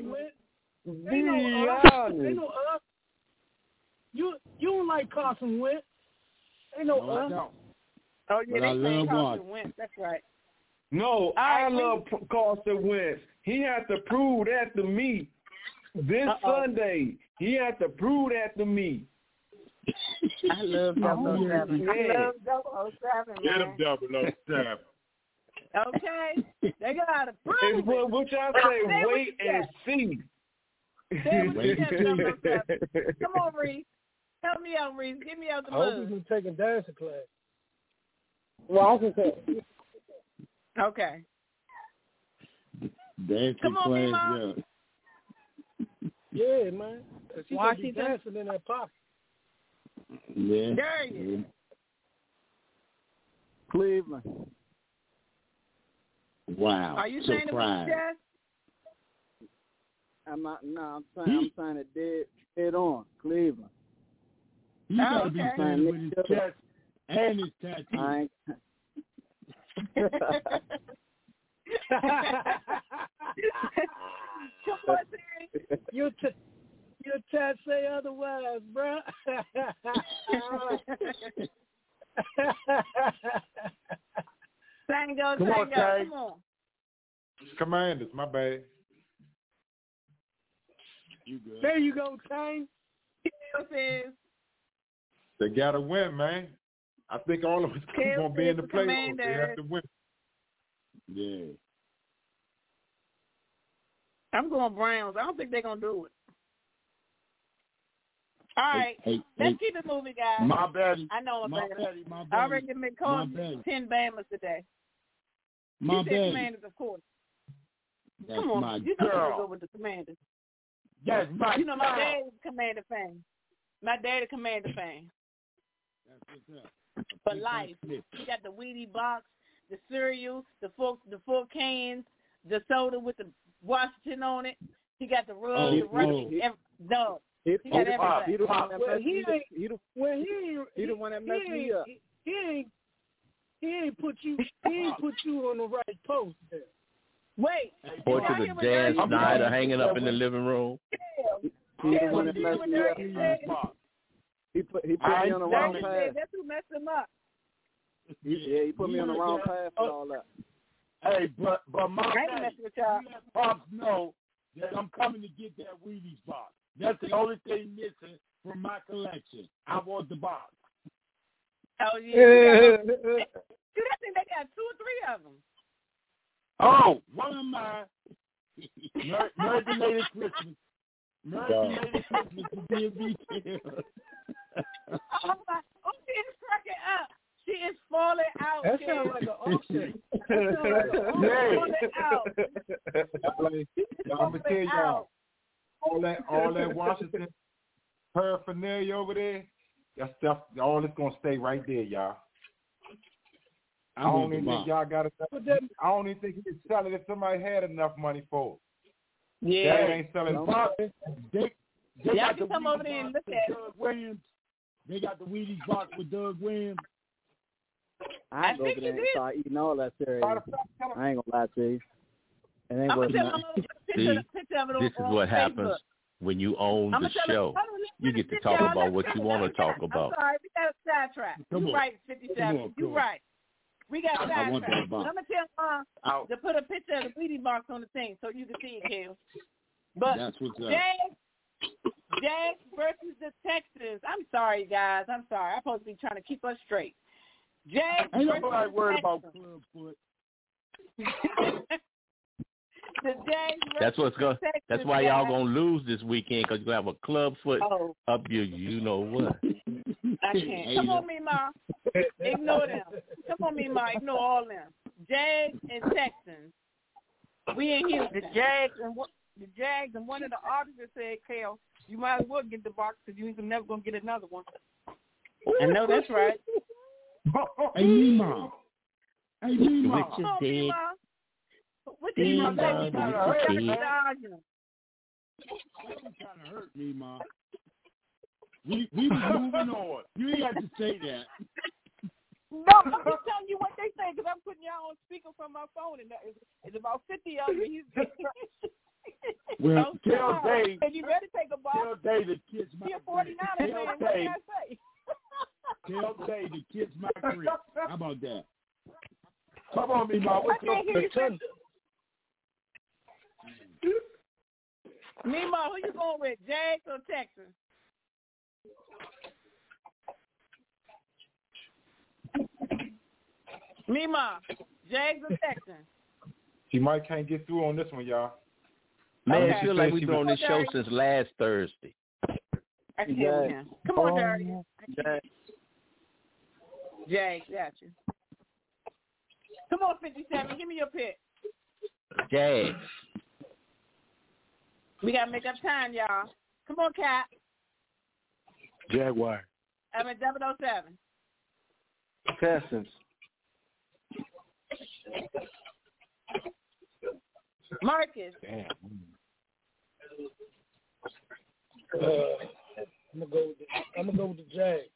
Ain't no us. You don't like Carson Wentz. Ain't no us. I don't. Oh yeah, but I love Carson Wentz. That's right. No, I love Carson Wentz. He has to prove that to me this Sunday. He has to prove that to me. I love 007. I love 007, man. Get him 007. Okay. They got to prove it. What y'all say, wait and see. Come on, Reese. Help me out, Reese. Get me out the mud. I hope he's taking dancing class. Washington. Okay. Dancing on, class, Yeah, man. She gonna be Washington. dancing in that pocket. Yeah. There you go. Cleveland. Wow. Are you saying it was Jazz? I'm not. No, I'm saying it dead on. Cleveland. You gotta be saying it with his chest and his tattoo. I ain't. You try to say otherwise, bro. Tango, Come on, Tay. come on. Commanders, my bad. You good. There you go, Tang. They got to win, man. I think all of us are going to be in the playoffs. They have to win. Yeah. I'm going Browns. I don't think they're going to do it. All right. Let's keep it moving, guys. My bad. I know I'm bad. My I already been calling 10 Bammers today. My you said Commanders, of course. That's Come on. my You know girl. I'm go with the Commanders. That's my You know my girl. dad is a Commander fan. My dad is a Commander fan. That's what's up. For life. He got the Wheaties box, the cereal, the four cans, the soda with the Washington on it. He got the rug, the rugby. No. He got everything. He the one that messed me up. He the one that messed me up. He ain't put you on the right post there. Wait. Portrait of Dan Snyder hanging up in the living room. He the one that messed me up. He put me on the wrong path. That's who messed him up. Yeah, he put me on the wrong path for all that. Hey, but my I ain't daddy, messing with y'all. you let Pops know that I'm coming to get that Wheaties box. That's the only thing missing from my collection. I want the box. Oh, yeah. I think they got 2 or 3 of them. Oh, one of mine. Merry belated Christmas. Merry belated Christmas to be a retail. Oh, she is cracking up. She is falling out. That sounds like an auction. I'm going to tell y'all, all that Washington paraphernalia over there, that stuff, all it's going to stay right there, y'all. I don't even think y'all got enough. I don't even think you can sell it if somebody had enough money for it. Yeah. That ain't selling it. They Y'all got can the come over there and look at it. Doug Williams. They got the Wheaties box with Doug Williams. I ain't go over there and start eating all that cereal. I ain't gonna lie to you. It ain't worth nothing. See, this is what happens when you own the show. You get to talk about what you want to talk about. I'm sorry, we got a sidetrack. You're right, 57. You're right. We got sidetracked. I'm going to tell Mom to put a picture of the Wheaties box on the thing so you can see it, Kel. But that's what's up. Jags versus the Texans. I'm sorry, guys. I'm sorry. I'm supposed to be trying to keep us straight. Jags ain't versus nobody worried about Clubfoot. The Jags that's what's going. That's why y'all gonna lose this weekend because you're gonna have a Clubfoot up your. You know what? I can't. Come on, Mima. Ignore them. Come on, Mima. Ignore all them. Jags and Texans. We in Houston. The Jags and one of the auditors said, Kel, you might as well get the box because you ain't never gonna get another one. I know that's right. Hey, Mima. Hey, Mima. Come on, Mima. What did you say? Trying to hurt me, Ma. We was moving on. You ain't got to say that. No, I'm just telling you what they say because I'm putting y'all on speaker from my phone, and it's about 50 of them. Well, tell Dave. And you better take a box. Tell Dave to kiss my You're 49 man. What can I say? Tell Dave to kiss my crib. How about that? Come on, Mima. What's your picture? Mima, who you going with, Jags or Texans? Mima, Jags or Texans? She might can't get through on this one, y'all. Man, it feels like we've been on this show since last Thursday. I can hear him. Come on, Dirty. Jags, got you. Come on, 57. Give me your pick. Jags. We got to make up time, y'all. Come on, Cap. Jaguar. I'm at 007. Texans. Marcus. Damn. I'm gonna go with the Jags.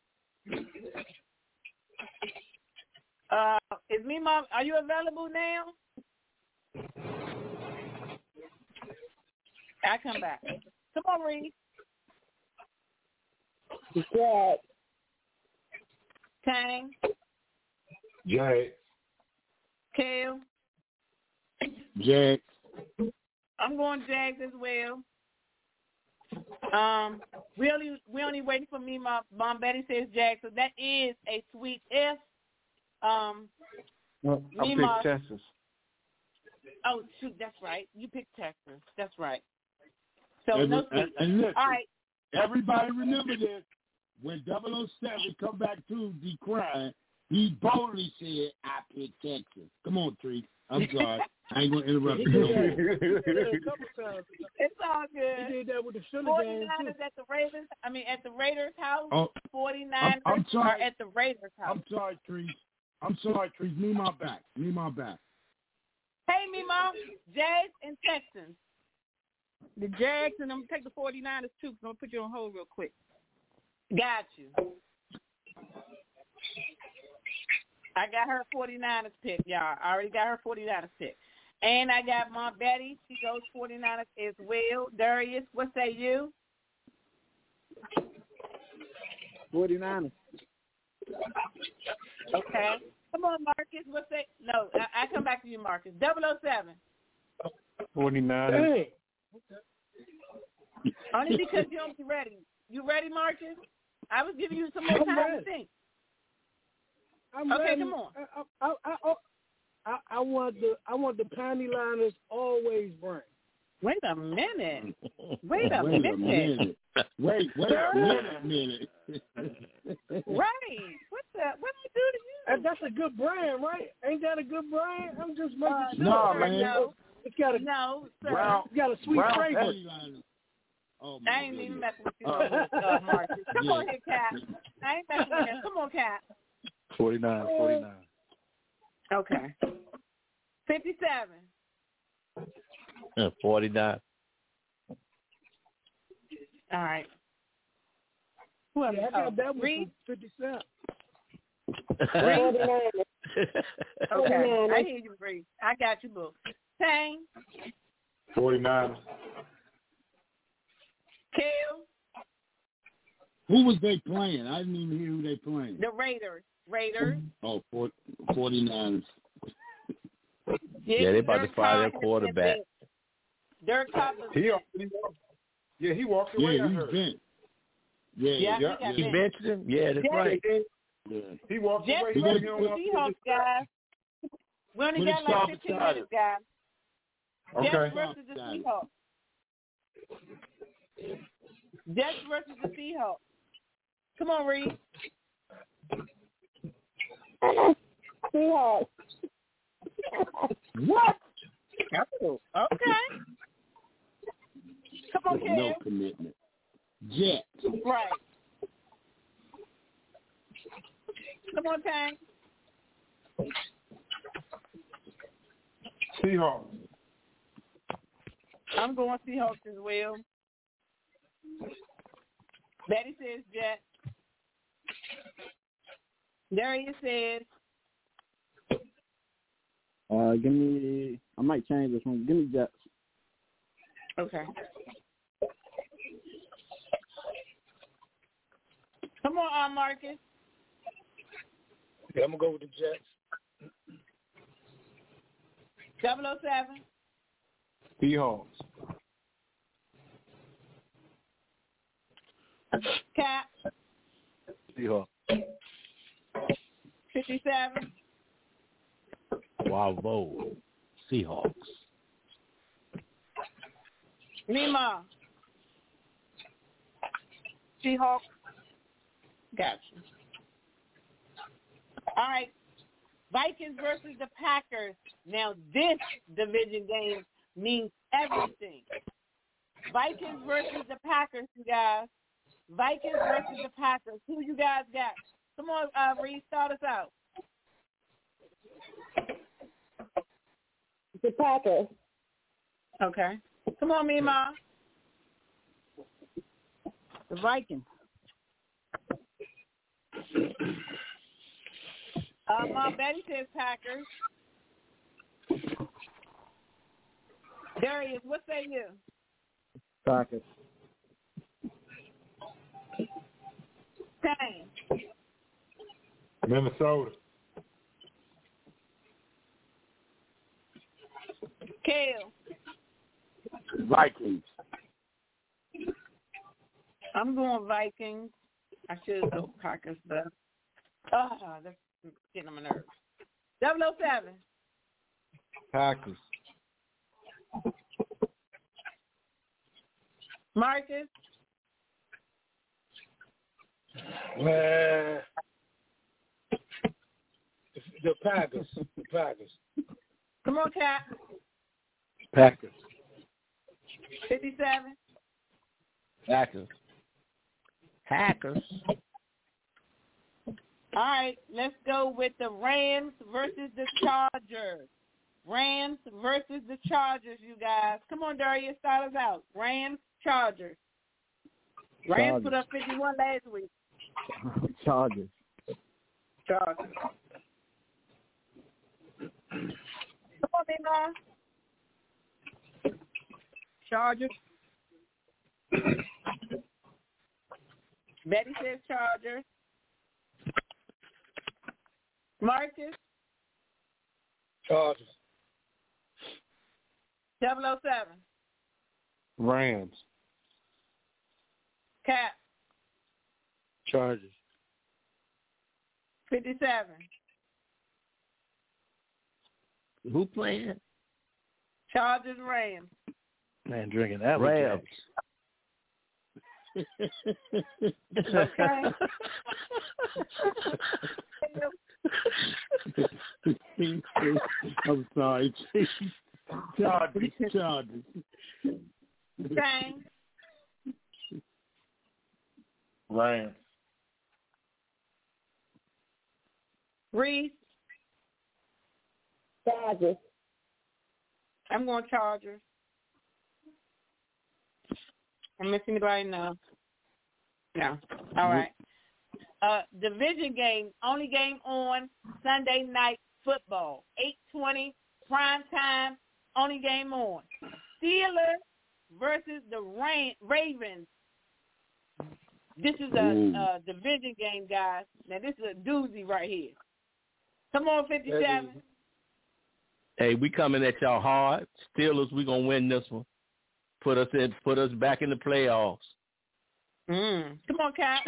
Is me, Mom? Are you available now? I come back. Come on, Reed. Jags. Tang. Jags. Kale. Jags. I'm going Jags as well. We only waiting for me. My Mom Betty says Jags, so that is a sweet if. Well, I picked Texas. Oh shoot, that's right. You picked Texas. That's right. So And listen, all right. Everybody remember this. When 007 come back to decrying, he boldly said, I picked Texas. Come on, Tree. I'm sorry. I ain't going to interrupt you. It's all good. He did that with the Philly game, too. 49ers at the Ravens. At the Raiders' house. Oh, 49ers I'm sorry. are at the Raiders' house. I'm sorry, Tree. Need my back. Hey, Mimo. Jags and Texans. The Jags, and I'm going to take the 49ers, too, because I'm going to put you on hold real quick. Got you. I got her 49ers pick, y'all. I already got her 49ers pick. And I got Mom Betty. She goes 49ers as well. Darius, what say you? 49ers. Okay. Come on, Marcus. What say? No, I come back to you, Marcus. 007. 49ers. Hey. Only because you don't be ready. You ready, Marcus? I was giving you some more time to think. I'm okay, ready. Come on. I want the panty liners always bring. Wait a minute. Wait a minute. Wait a minute. Right. What did I do to you? That's a good brand, right? Ain't that a good brand? I'm just making sure. No, man. No. It's got a It's got a sweet flavor. Oh, I ain't even messing with you, Marcus. Come on here, Cat. I ain't messing with him. Come on, Cat. 49. Okay. 57. 49. All right. Well, I got that one Reed? for 50 cents. Okay. I hear you, Reed. I got you, boo. Tang. 49. Kill. Who was they playing? I didn't even hear who they playing. The Raiders. Oh, 49ers. Yeah, they about to fire their quarterback. Dirk Cousins. He walked away. Yeah, he's bent. Yeah. He benched him? Yeah, that's right. Yeah. He walked Jets away. versus the Seahawks, guys. We only got like 15 minutes, guys. Okay. Jets versus the Seahawks. Jets versus the Seahawks. Come on, Reed. Seahawks. What? Oh, okay. Come on, Kim. No commitment. Jets. Right. Come on, Tang. Seahawks. I'm going Seahawks as well. Betty says Jets. Darius says. Give me. I might change this one. Give me Jets. Okay. Come on, Marcus. Yeah, I'm gonna go with the Jets. 007. Seahawks. Cap. Seahawks. 57. Bravo. Seahawks. Lima. Seahawks. Gotcha. All right. Vikings versus the Packers. Now, this division game means everything. Vikings versus the Packers, you guys. Vikings versus the Packers. Who you guys got? Come on, Reed, start us out. The Packers. Okay. Come on, Mima. The Vikings. Mom Betty says Packers. Darius, what say you? Packers. Same. Minnesota. Kale. Vikings. I'm going Vikings. I should go Packers, but that's getting on my nerves. 007. Packers. Marcus. Man, the Packers. The Packers. Come on, Cap. Packers. 57. Hackers. All right, let's go with the Rams versus the Chargers. Rams versus the Chargers, you guys. Come on, Darius, start us out. Rams, Chargers. Rams put up 51 last week. Chargers. Come on, Mima. Chargers. Betty says Chargers. Marcus. Chargers. 007. Rams. Cap. Chargers. 57. Who playing? Chargers, Rams. Man, drinking that Rams. Okay. I'm sorry. Chargers. Bang. Rams. Reese. Chargers. I'm going Chargers. I'm missing anybody now. No. All right. Division game, only game on Sunday night football. 8:20 prime time, only game on. Steelers versus the Ravens. This is a division game, guys. Now this is a doozy right here. Come on, 57. Hey, we coming at y'all hard. Steelers, we gonna win this one. Put us back in the playoffs. Come on, Cap.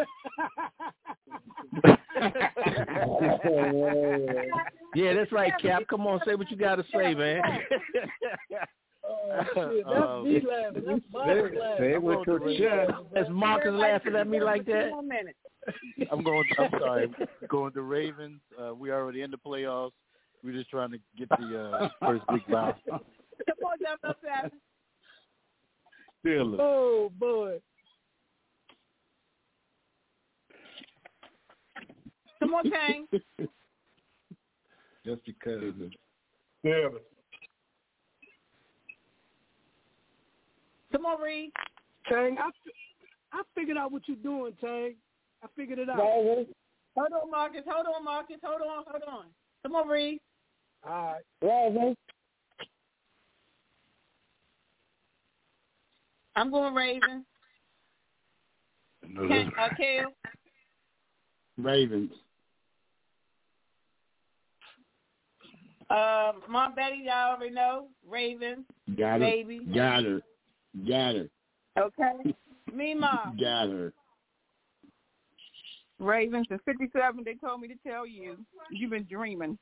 Yeah, that's right, Cap. Come on, say what you got to say, man. Shit, that's me laughing. That's Marcus laughing. Say it with your chest. That's Marcus laughing at me like that. I'm sorry. Going to Ravens. We already in the playoffs. We're just trying to get the first big bye. Come on, 007. Steelers. Oh, boy. Come on, Kang. Just because. Steelers. Come on, Reed. Tang, I figured out what you're doing, Tang. I figured it out. Ravens. Hold on, Marcus. Hold on. Come on, Reed. All right. Ravens. I'm going Ravens. Kale. Ravens. Mom Betty, y'all already know. Ravens. Got it. Baby. Got her. Okay. Me, Mom. Got her. Ravens at 57. They told me to tell you. You've been dreaming.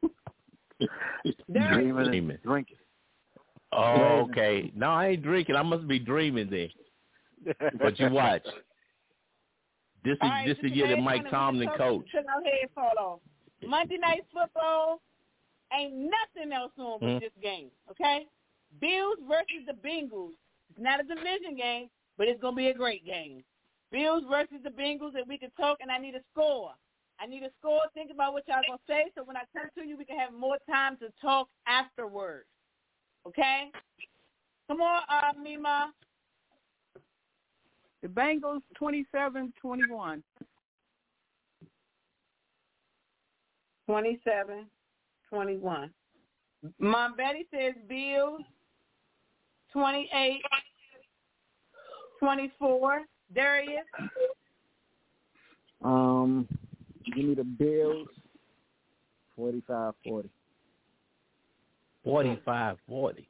Dreaming. Drinking. Oh, okay. No, I ain't drinking. I must be dreaming then. But you watch. This is the year that Mike Tomlin coached. Till our head fall off. Monday Night Football, ain't nothing else on with this game, okay? Bills versus the Bengals. It's not a division game, but it's going to be a great game. Bills versus the Bengals, and we can talk, and I need a score. Think about what y'all going to say, so when I come to you, we can have more time to talk afterwards, okay? Come on, Mima. The Bengals 27-21. 27-21. Mom Betty says Bills 28-24. Darius. Give me the Bills 45-40. 45-40.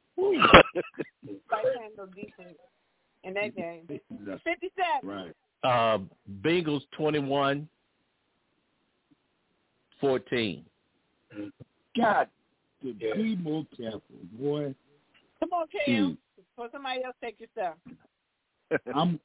In that game. 57. Right. Bengals 21-14. God, to be more careful, boy. Come on, Cam. For somebody else, take your stuff. I'm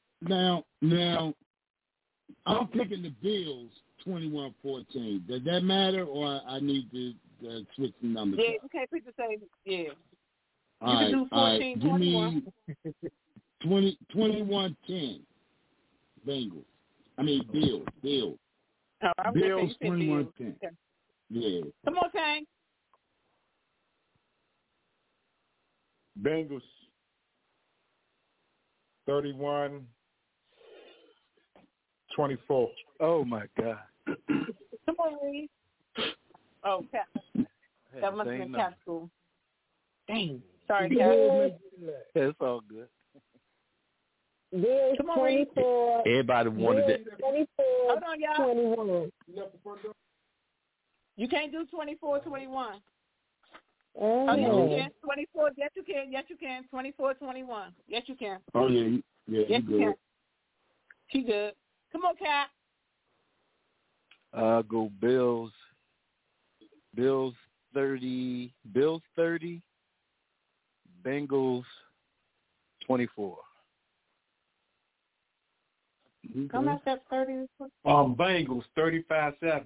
picking the Bills 21-14. Does that matter, or I need to switch the numbers? Yeah, you can't pick the same. Yeah. All you can do 14-21. Give me 21-10. Bengals. I mean Bills. Bills. Bills 21-10. Okay. Yeah. Come on, Kang. Bengals 31-24. Oh my God. Come on, Reed. Oh, Cap. That must have been Cap School. Dang. Sorry, Cap. It's all good. Bills 24. Everybody wanted it. 24. Hold on, y'all. 21. You can't do 24-21. Oh, yes, you can. 24. Yes, you can. Yes, you can. 24-21. Yes, you can. Oh, yeah. Yeah, yes, you can. She good. Come on, Cap. I'll go Bills. Bills 30. Bills 30. Bengals 24. Come at that 30. Bengals 35-7.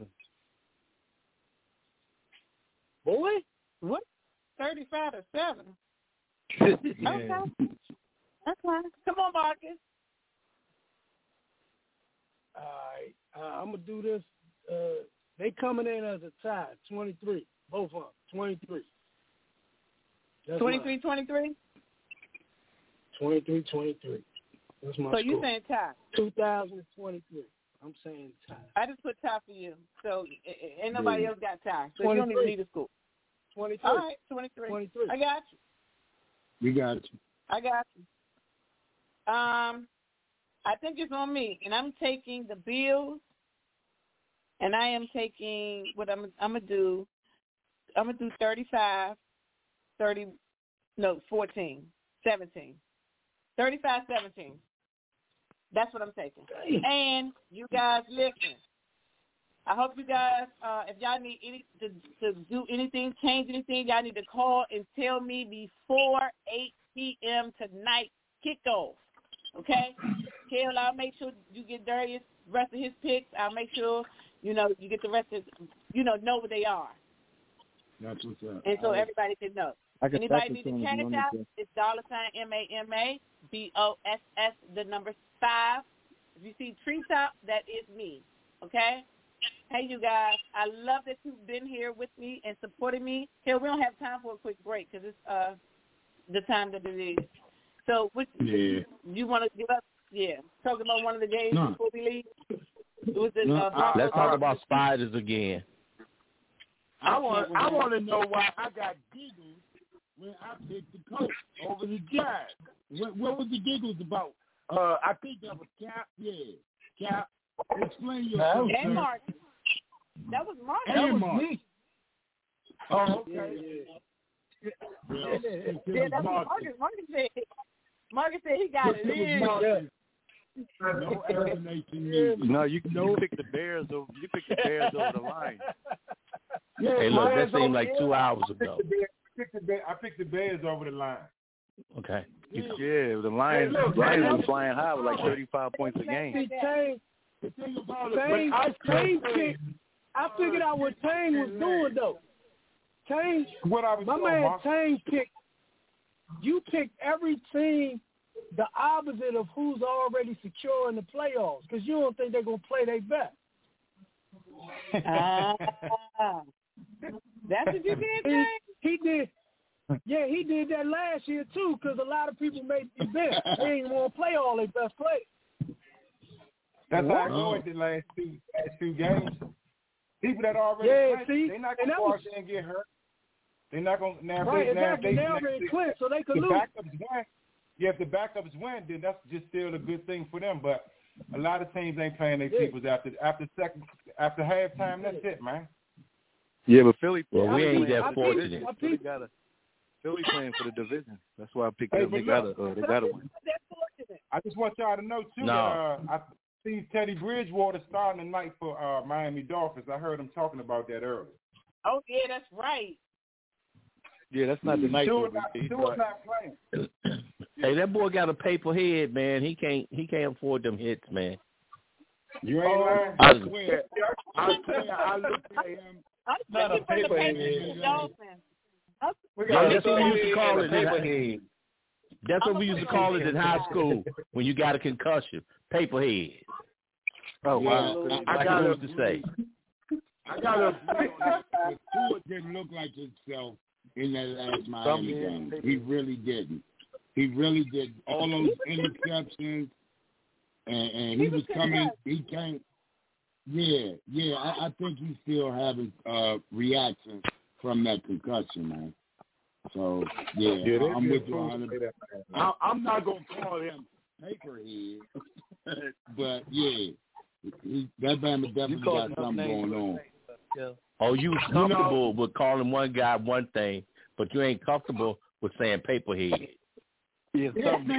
Boy, what? 35-7. Yeah. Okay, that's fine. Come on, Marcus. All right, I'm gonna do this. They coming in as a tie, 23. Both of them, 23. 23-23. 23-23. That's my So score. you saying tie? 2023. I'm saying tie. I just put tie for you. So ain't nobody else got tie. So 23. you don't even need a score. 23. All right, 23. 23. I got you. We got you. I got you. I think it's on me, and I'm taking the Bills, and I am taking what I'm gonna do. I'm gonna do 35, 30, no 14, 17, 35, 17. That's what I'm taking. And you guys listen. I hope you guys, if y'all need to do anything, change anything, y'all need to call and tell me before 8 p.m. tonight kickoff. Okay? Kel, I'll make sure you get Darius the rest of his picks. I'll make sure, you get the rest of, know what they are. That's what's up. And so everybody can know. Anybody need to cash out, it's $MAMA BOSS, the number 5. If you see Treetop, that is me. Okay? Hey, you guys, I love that you've been here with me and supporting me. Kel, we don't have time for a quick break because it's the time that it is. So, you want to give up? Yeah. Talk about one of the games before we leave? Let's talk about spiders again. I want to know why I got giggles when I picked the Colts over the Giants. What was the giggles about? I think that was Cap. Yeah, Cap. Explain yourself. And Mark. That was Mark. That was me. Oh, okay. Yeah, that's what Marcus said he got it in. No explanation needed. No, you pick the Bears over. You pick the Bears over the Lions. Hey, look, that seemed like 2 hours ago. I picked the Bears over the line. Okay. Yeah, the Lions were flying high with like 35 points a game. I figured out what Tang was doing though. Tang, my man Tang picked. You picked every team the opposite of who's already secure in the playoffs because you don't think they're gonna play their best. That's what you did, Tang? He did. Yeah, he did that last year too because a lot of people made the bet. They ain't want to play all their best players. That's how I go at the last two games. People that already played, they're not going to go out there and get hurt. They're not going to. They already quit, so they could lose. Backups win. Yeah, if the backups win, then that's just still a good thing for them. But a lot of teams ain't playing their peoples after halftime. That's it, man. Yeah, but Philly. Well, we ain't that fortunate. Philly playing for the division. That's why I picked them. They gotta win. I just want y'all to know too. I see Teddy Bridgewater starting tonight for Miami Dolphins. I heard him talking about that earlier. Oh yeah, that's right. Yeah, that's not the night. Stewart not playing. Hey, that boy got a paper head, man. He can't afford them hits, man. You ain't lying. I swear. I looked at him. Not a paper head. That's what we used to call it. That's what we used to call it in high school when you got a concussion. Paperhead. Oh wow! I got to say. I got to say, Stewart didn't look like himself in that last Miami game. He really didn't. He really did. All those interceptions, and he was coming. He came. Yeah. I think he's still having reaction from that concussion, man. So yeah, I'm with you 100%. I'm not gonna call him paperhead, but yeah, that Bama definitely got something going on. Oh, you was comfortable with calling one guy one thing, but you ain't comfortable with saying paperhead. Yeah,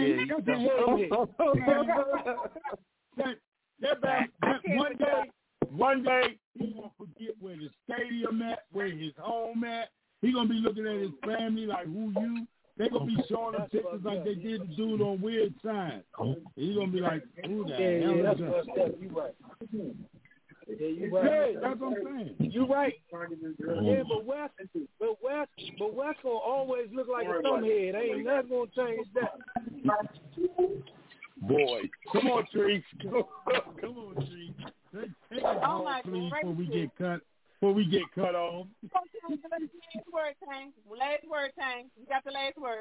one day he's gonna forget where the stadium at, where his home at. He's gonna be looking at his family like, who you? They gonna be showing him pictures like they did the dude on Weird Science. He's gonna be like, who the hell is that? You right. Yeah, you right. Yeah, that's what I'm saying. You right. Yeah, but West gonna always look like a thumbhead. Ain't nothing gonna change that. Boy, come on, Tree. Come on, Tree. Take it home, please, before we get cut off. Last word, Tang. You got the last word.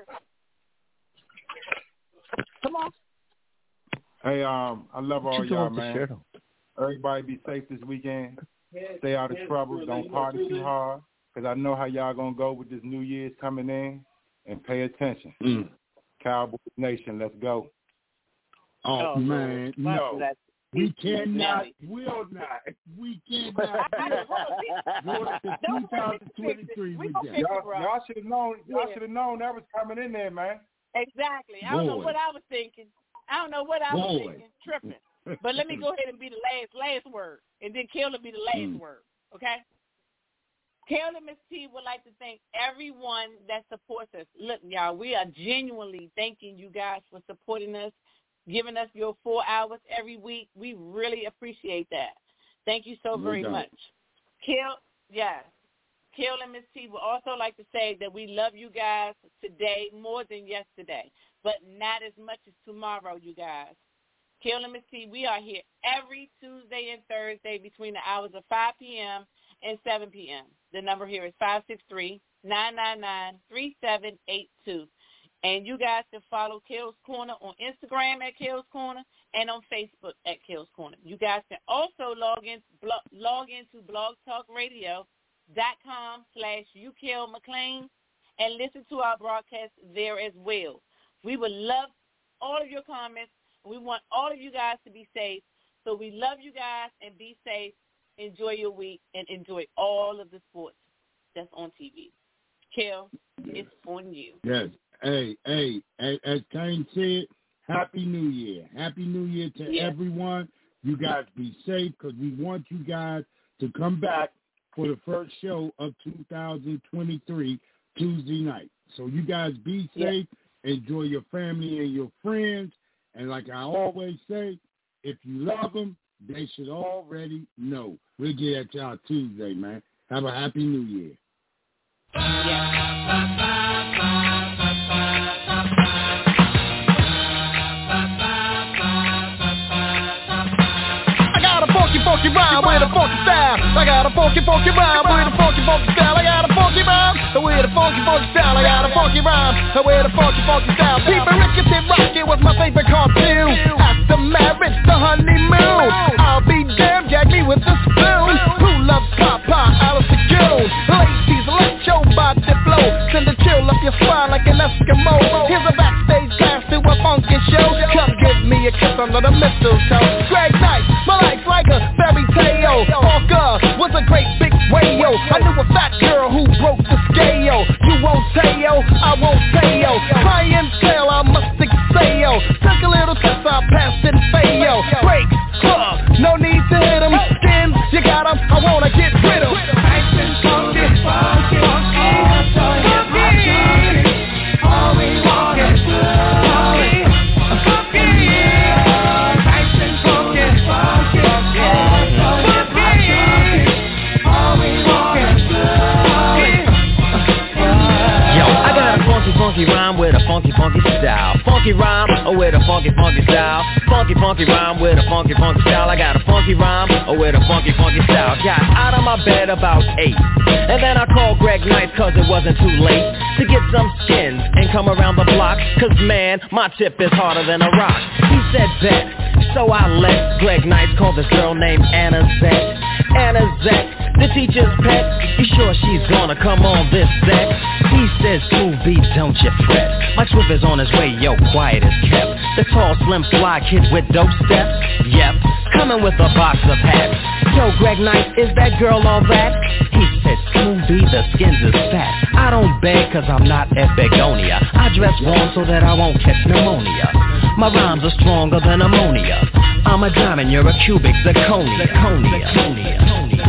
Come on. Hey, I love all y'all, man. Everybody be safe this weekend. Stay out of trouble. Don't party too hard, because I know how y'all going to go with this New Year's coming in. And pay attention. Cowboys Nation, let's go. Oh man, no. We cannot, will not. We cannot. Go to 2023 with that. Y'all should have known. Y'all should have known that was coming in there, man. Exactly. I don't know what I was thinking. Tripping. But let me go ahead and be the last word, and then Kelly be the last word. Okay. Kelly and Miss T would like to thank everyone that supports us. Look, y'all, we are genuinely thanking you guys for supporting us, giving us your 4 hours every week. We really appreciate that. Thank you so very much. Kel and Miss T would also like to say that we love you guys today more than yesterday, but not as much as tomorrow, you guys. Kel and Miss T, we are here every Tuesday and Thursday between the hours of 5 p.m. and 7 p.m. The number here is 563-999-3782. And you guys can follow Kel's Corner on Instagram at Kel's Corner and on Facebook at Kel's Corner. You guys can also log into blogtalkradio.com/UKelMcLean and listen to our broadcast there as well. We would love all of your comments. We want all of you guys to be safe. So we love you guys, and be safe. Enjoy your week and enjoy all of the sports that's on TV. Kel, it's on you. Yes. Hey, as Kane said, Happy New Year. Happy New Year to everyone. You guys be safe, because we want you guys to come back for the first show of 2023 Tuesday night. So you guys be safe. Enjoy your family and your friends. And like I always say, if you love them, They should already know. We'll get at y'all Tuesday, man. Have a happy New Year. Funky rhyme with a funky style. I got a funky rhyme with a funky style. I got a funky rhyme with a funky style. I got a funky rhyme with a funky style. People Ricketts and Rocket was my favorite cartoon. After marriage, the honeymoon. I'll be damned, gag me with a spoon. Who loves Papa? Alistair Jones. Ladies, let your body flow. Send a chill up your spine like an Eskimo. Here's a backstage pass to a funky show. Come give me a kiss under the mistletoe. Greg Knight, my life's like a fairy tale. Parker was a great big whale. I knew a fat girl who broke the scale. You won't tell, I won't tell. Clientele, I must excel. Took a little test, I passed and failed. Break, club, no need to hit 'em. Skins, you got 'em, I wanna get rid of 'em. Nice and funky, funky, funky. All we want is funky, funky, yeah. Nice and funky, funky, funky. Funky rhyme with a funky style. Funky rhyme with a funky style. Funky rhyme with a funky style. I got a funky rhyme with a funky style. Got out of my bed about 8, and then I called Greg Knight cause it wasn't too late to get some skins and come around the block. Cause man, my tip is harder than a rock. He said bet, so I let Greg Knight call this girl named Anna Zek. Anna Zek, the teacher's pet. You sure she's gonna come on this set? He says, Smooth B, don't you fret. Mike Swift is on his way, yo, quiet as kept. The tall, slim, fly kid with dope steps. Yep, coming with a box of hats. Yo, Greg Knight, is that girl all that? He said, Smooth B, the skins is fat. I don't beg cause I'm not a begonia. I dress warm so that I won't catch pneumonia. My rhymes are stronger than ammonia. I'm a diamond, you're a cubic zirconia.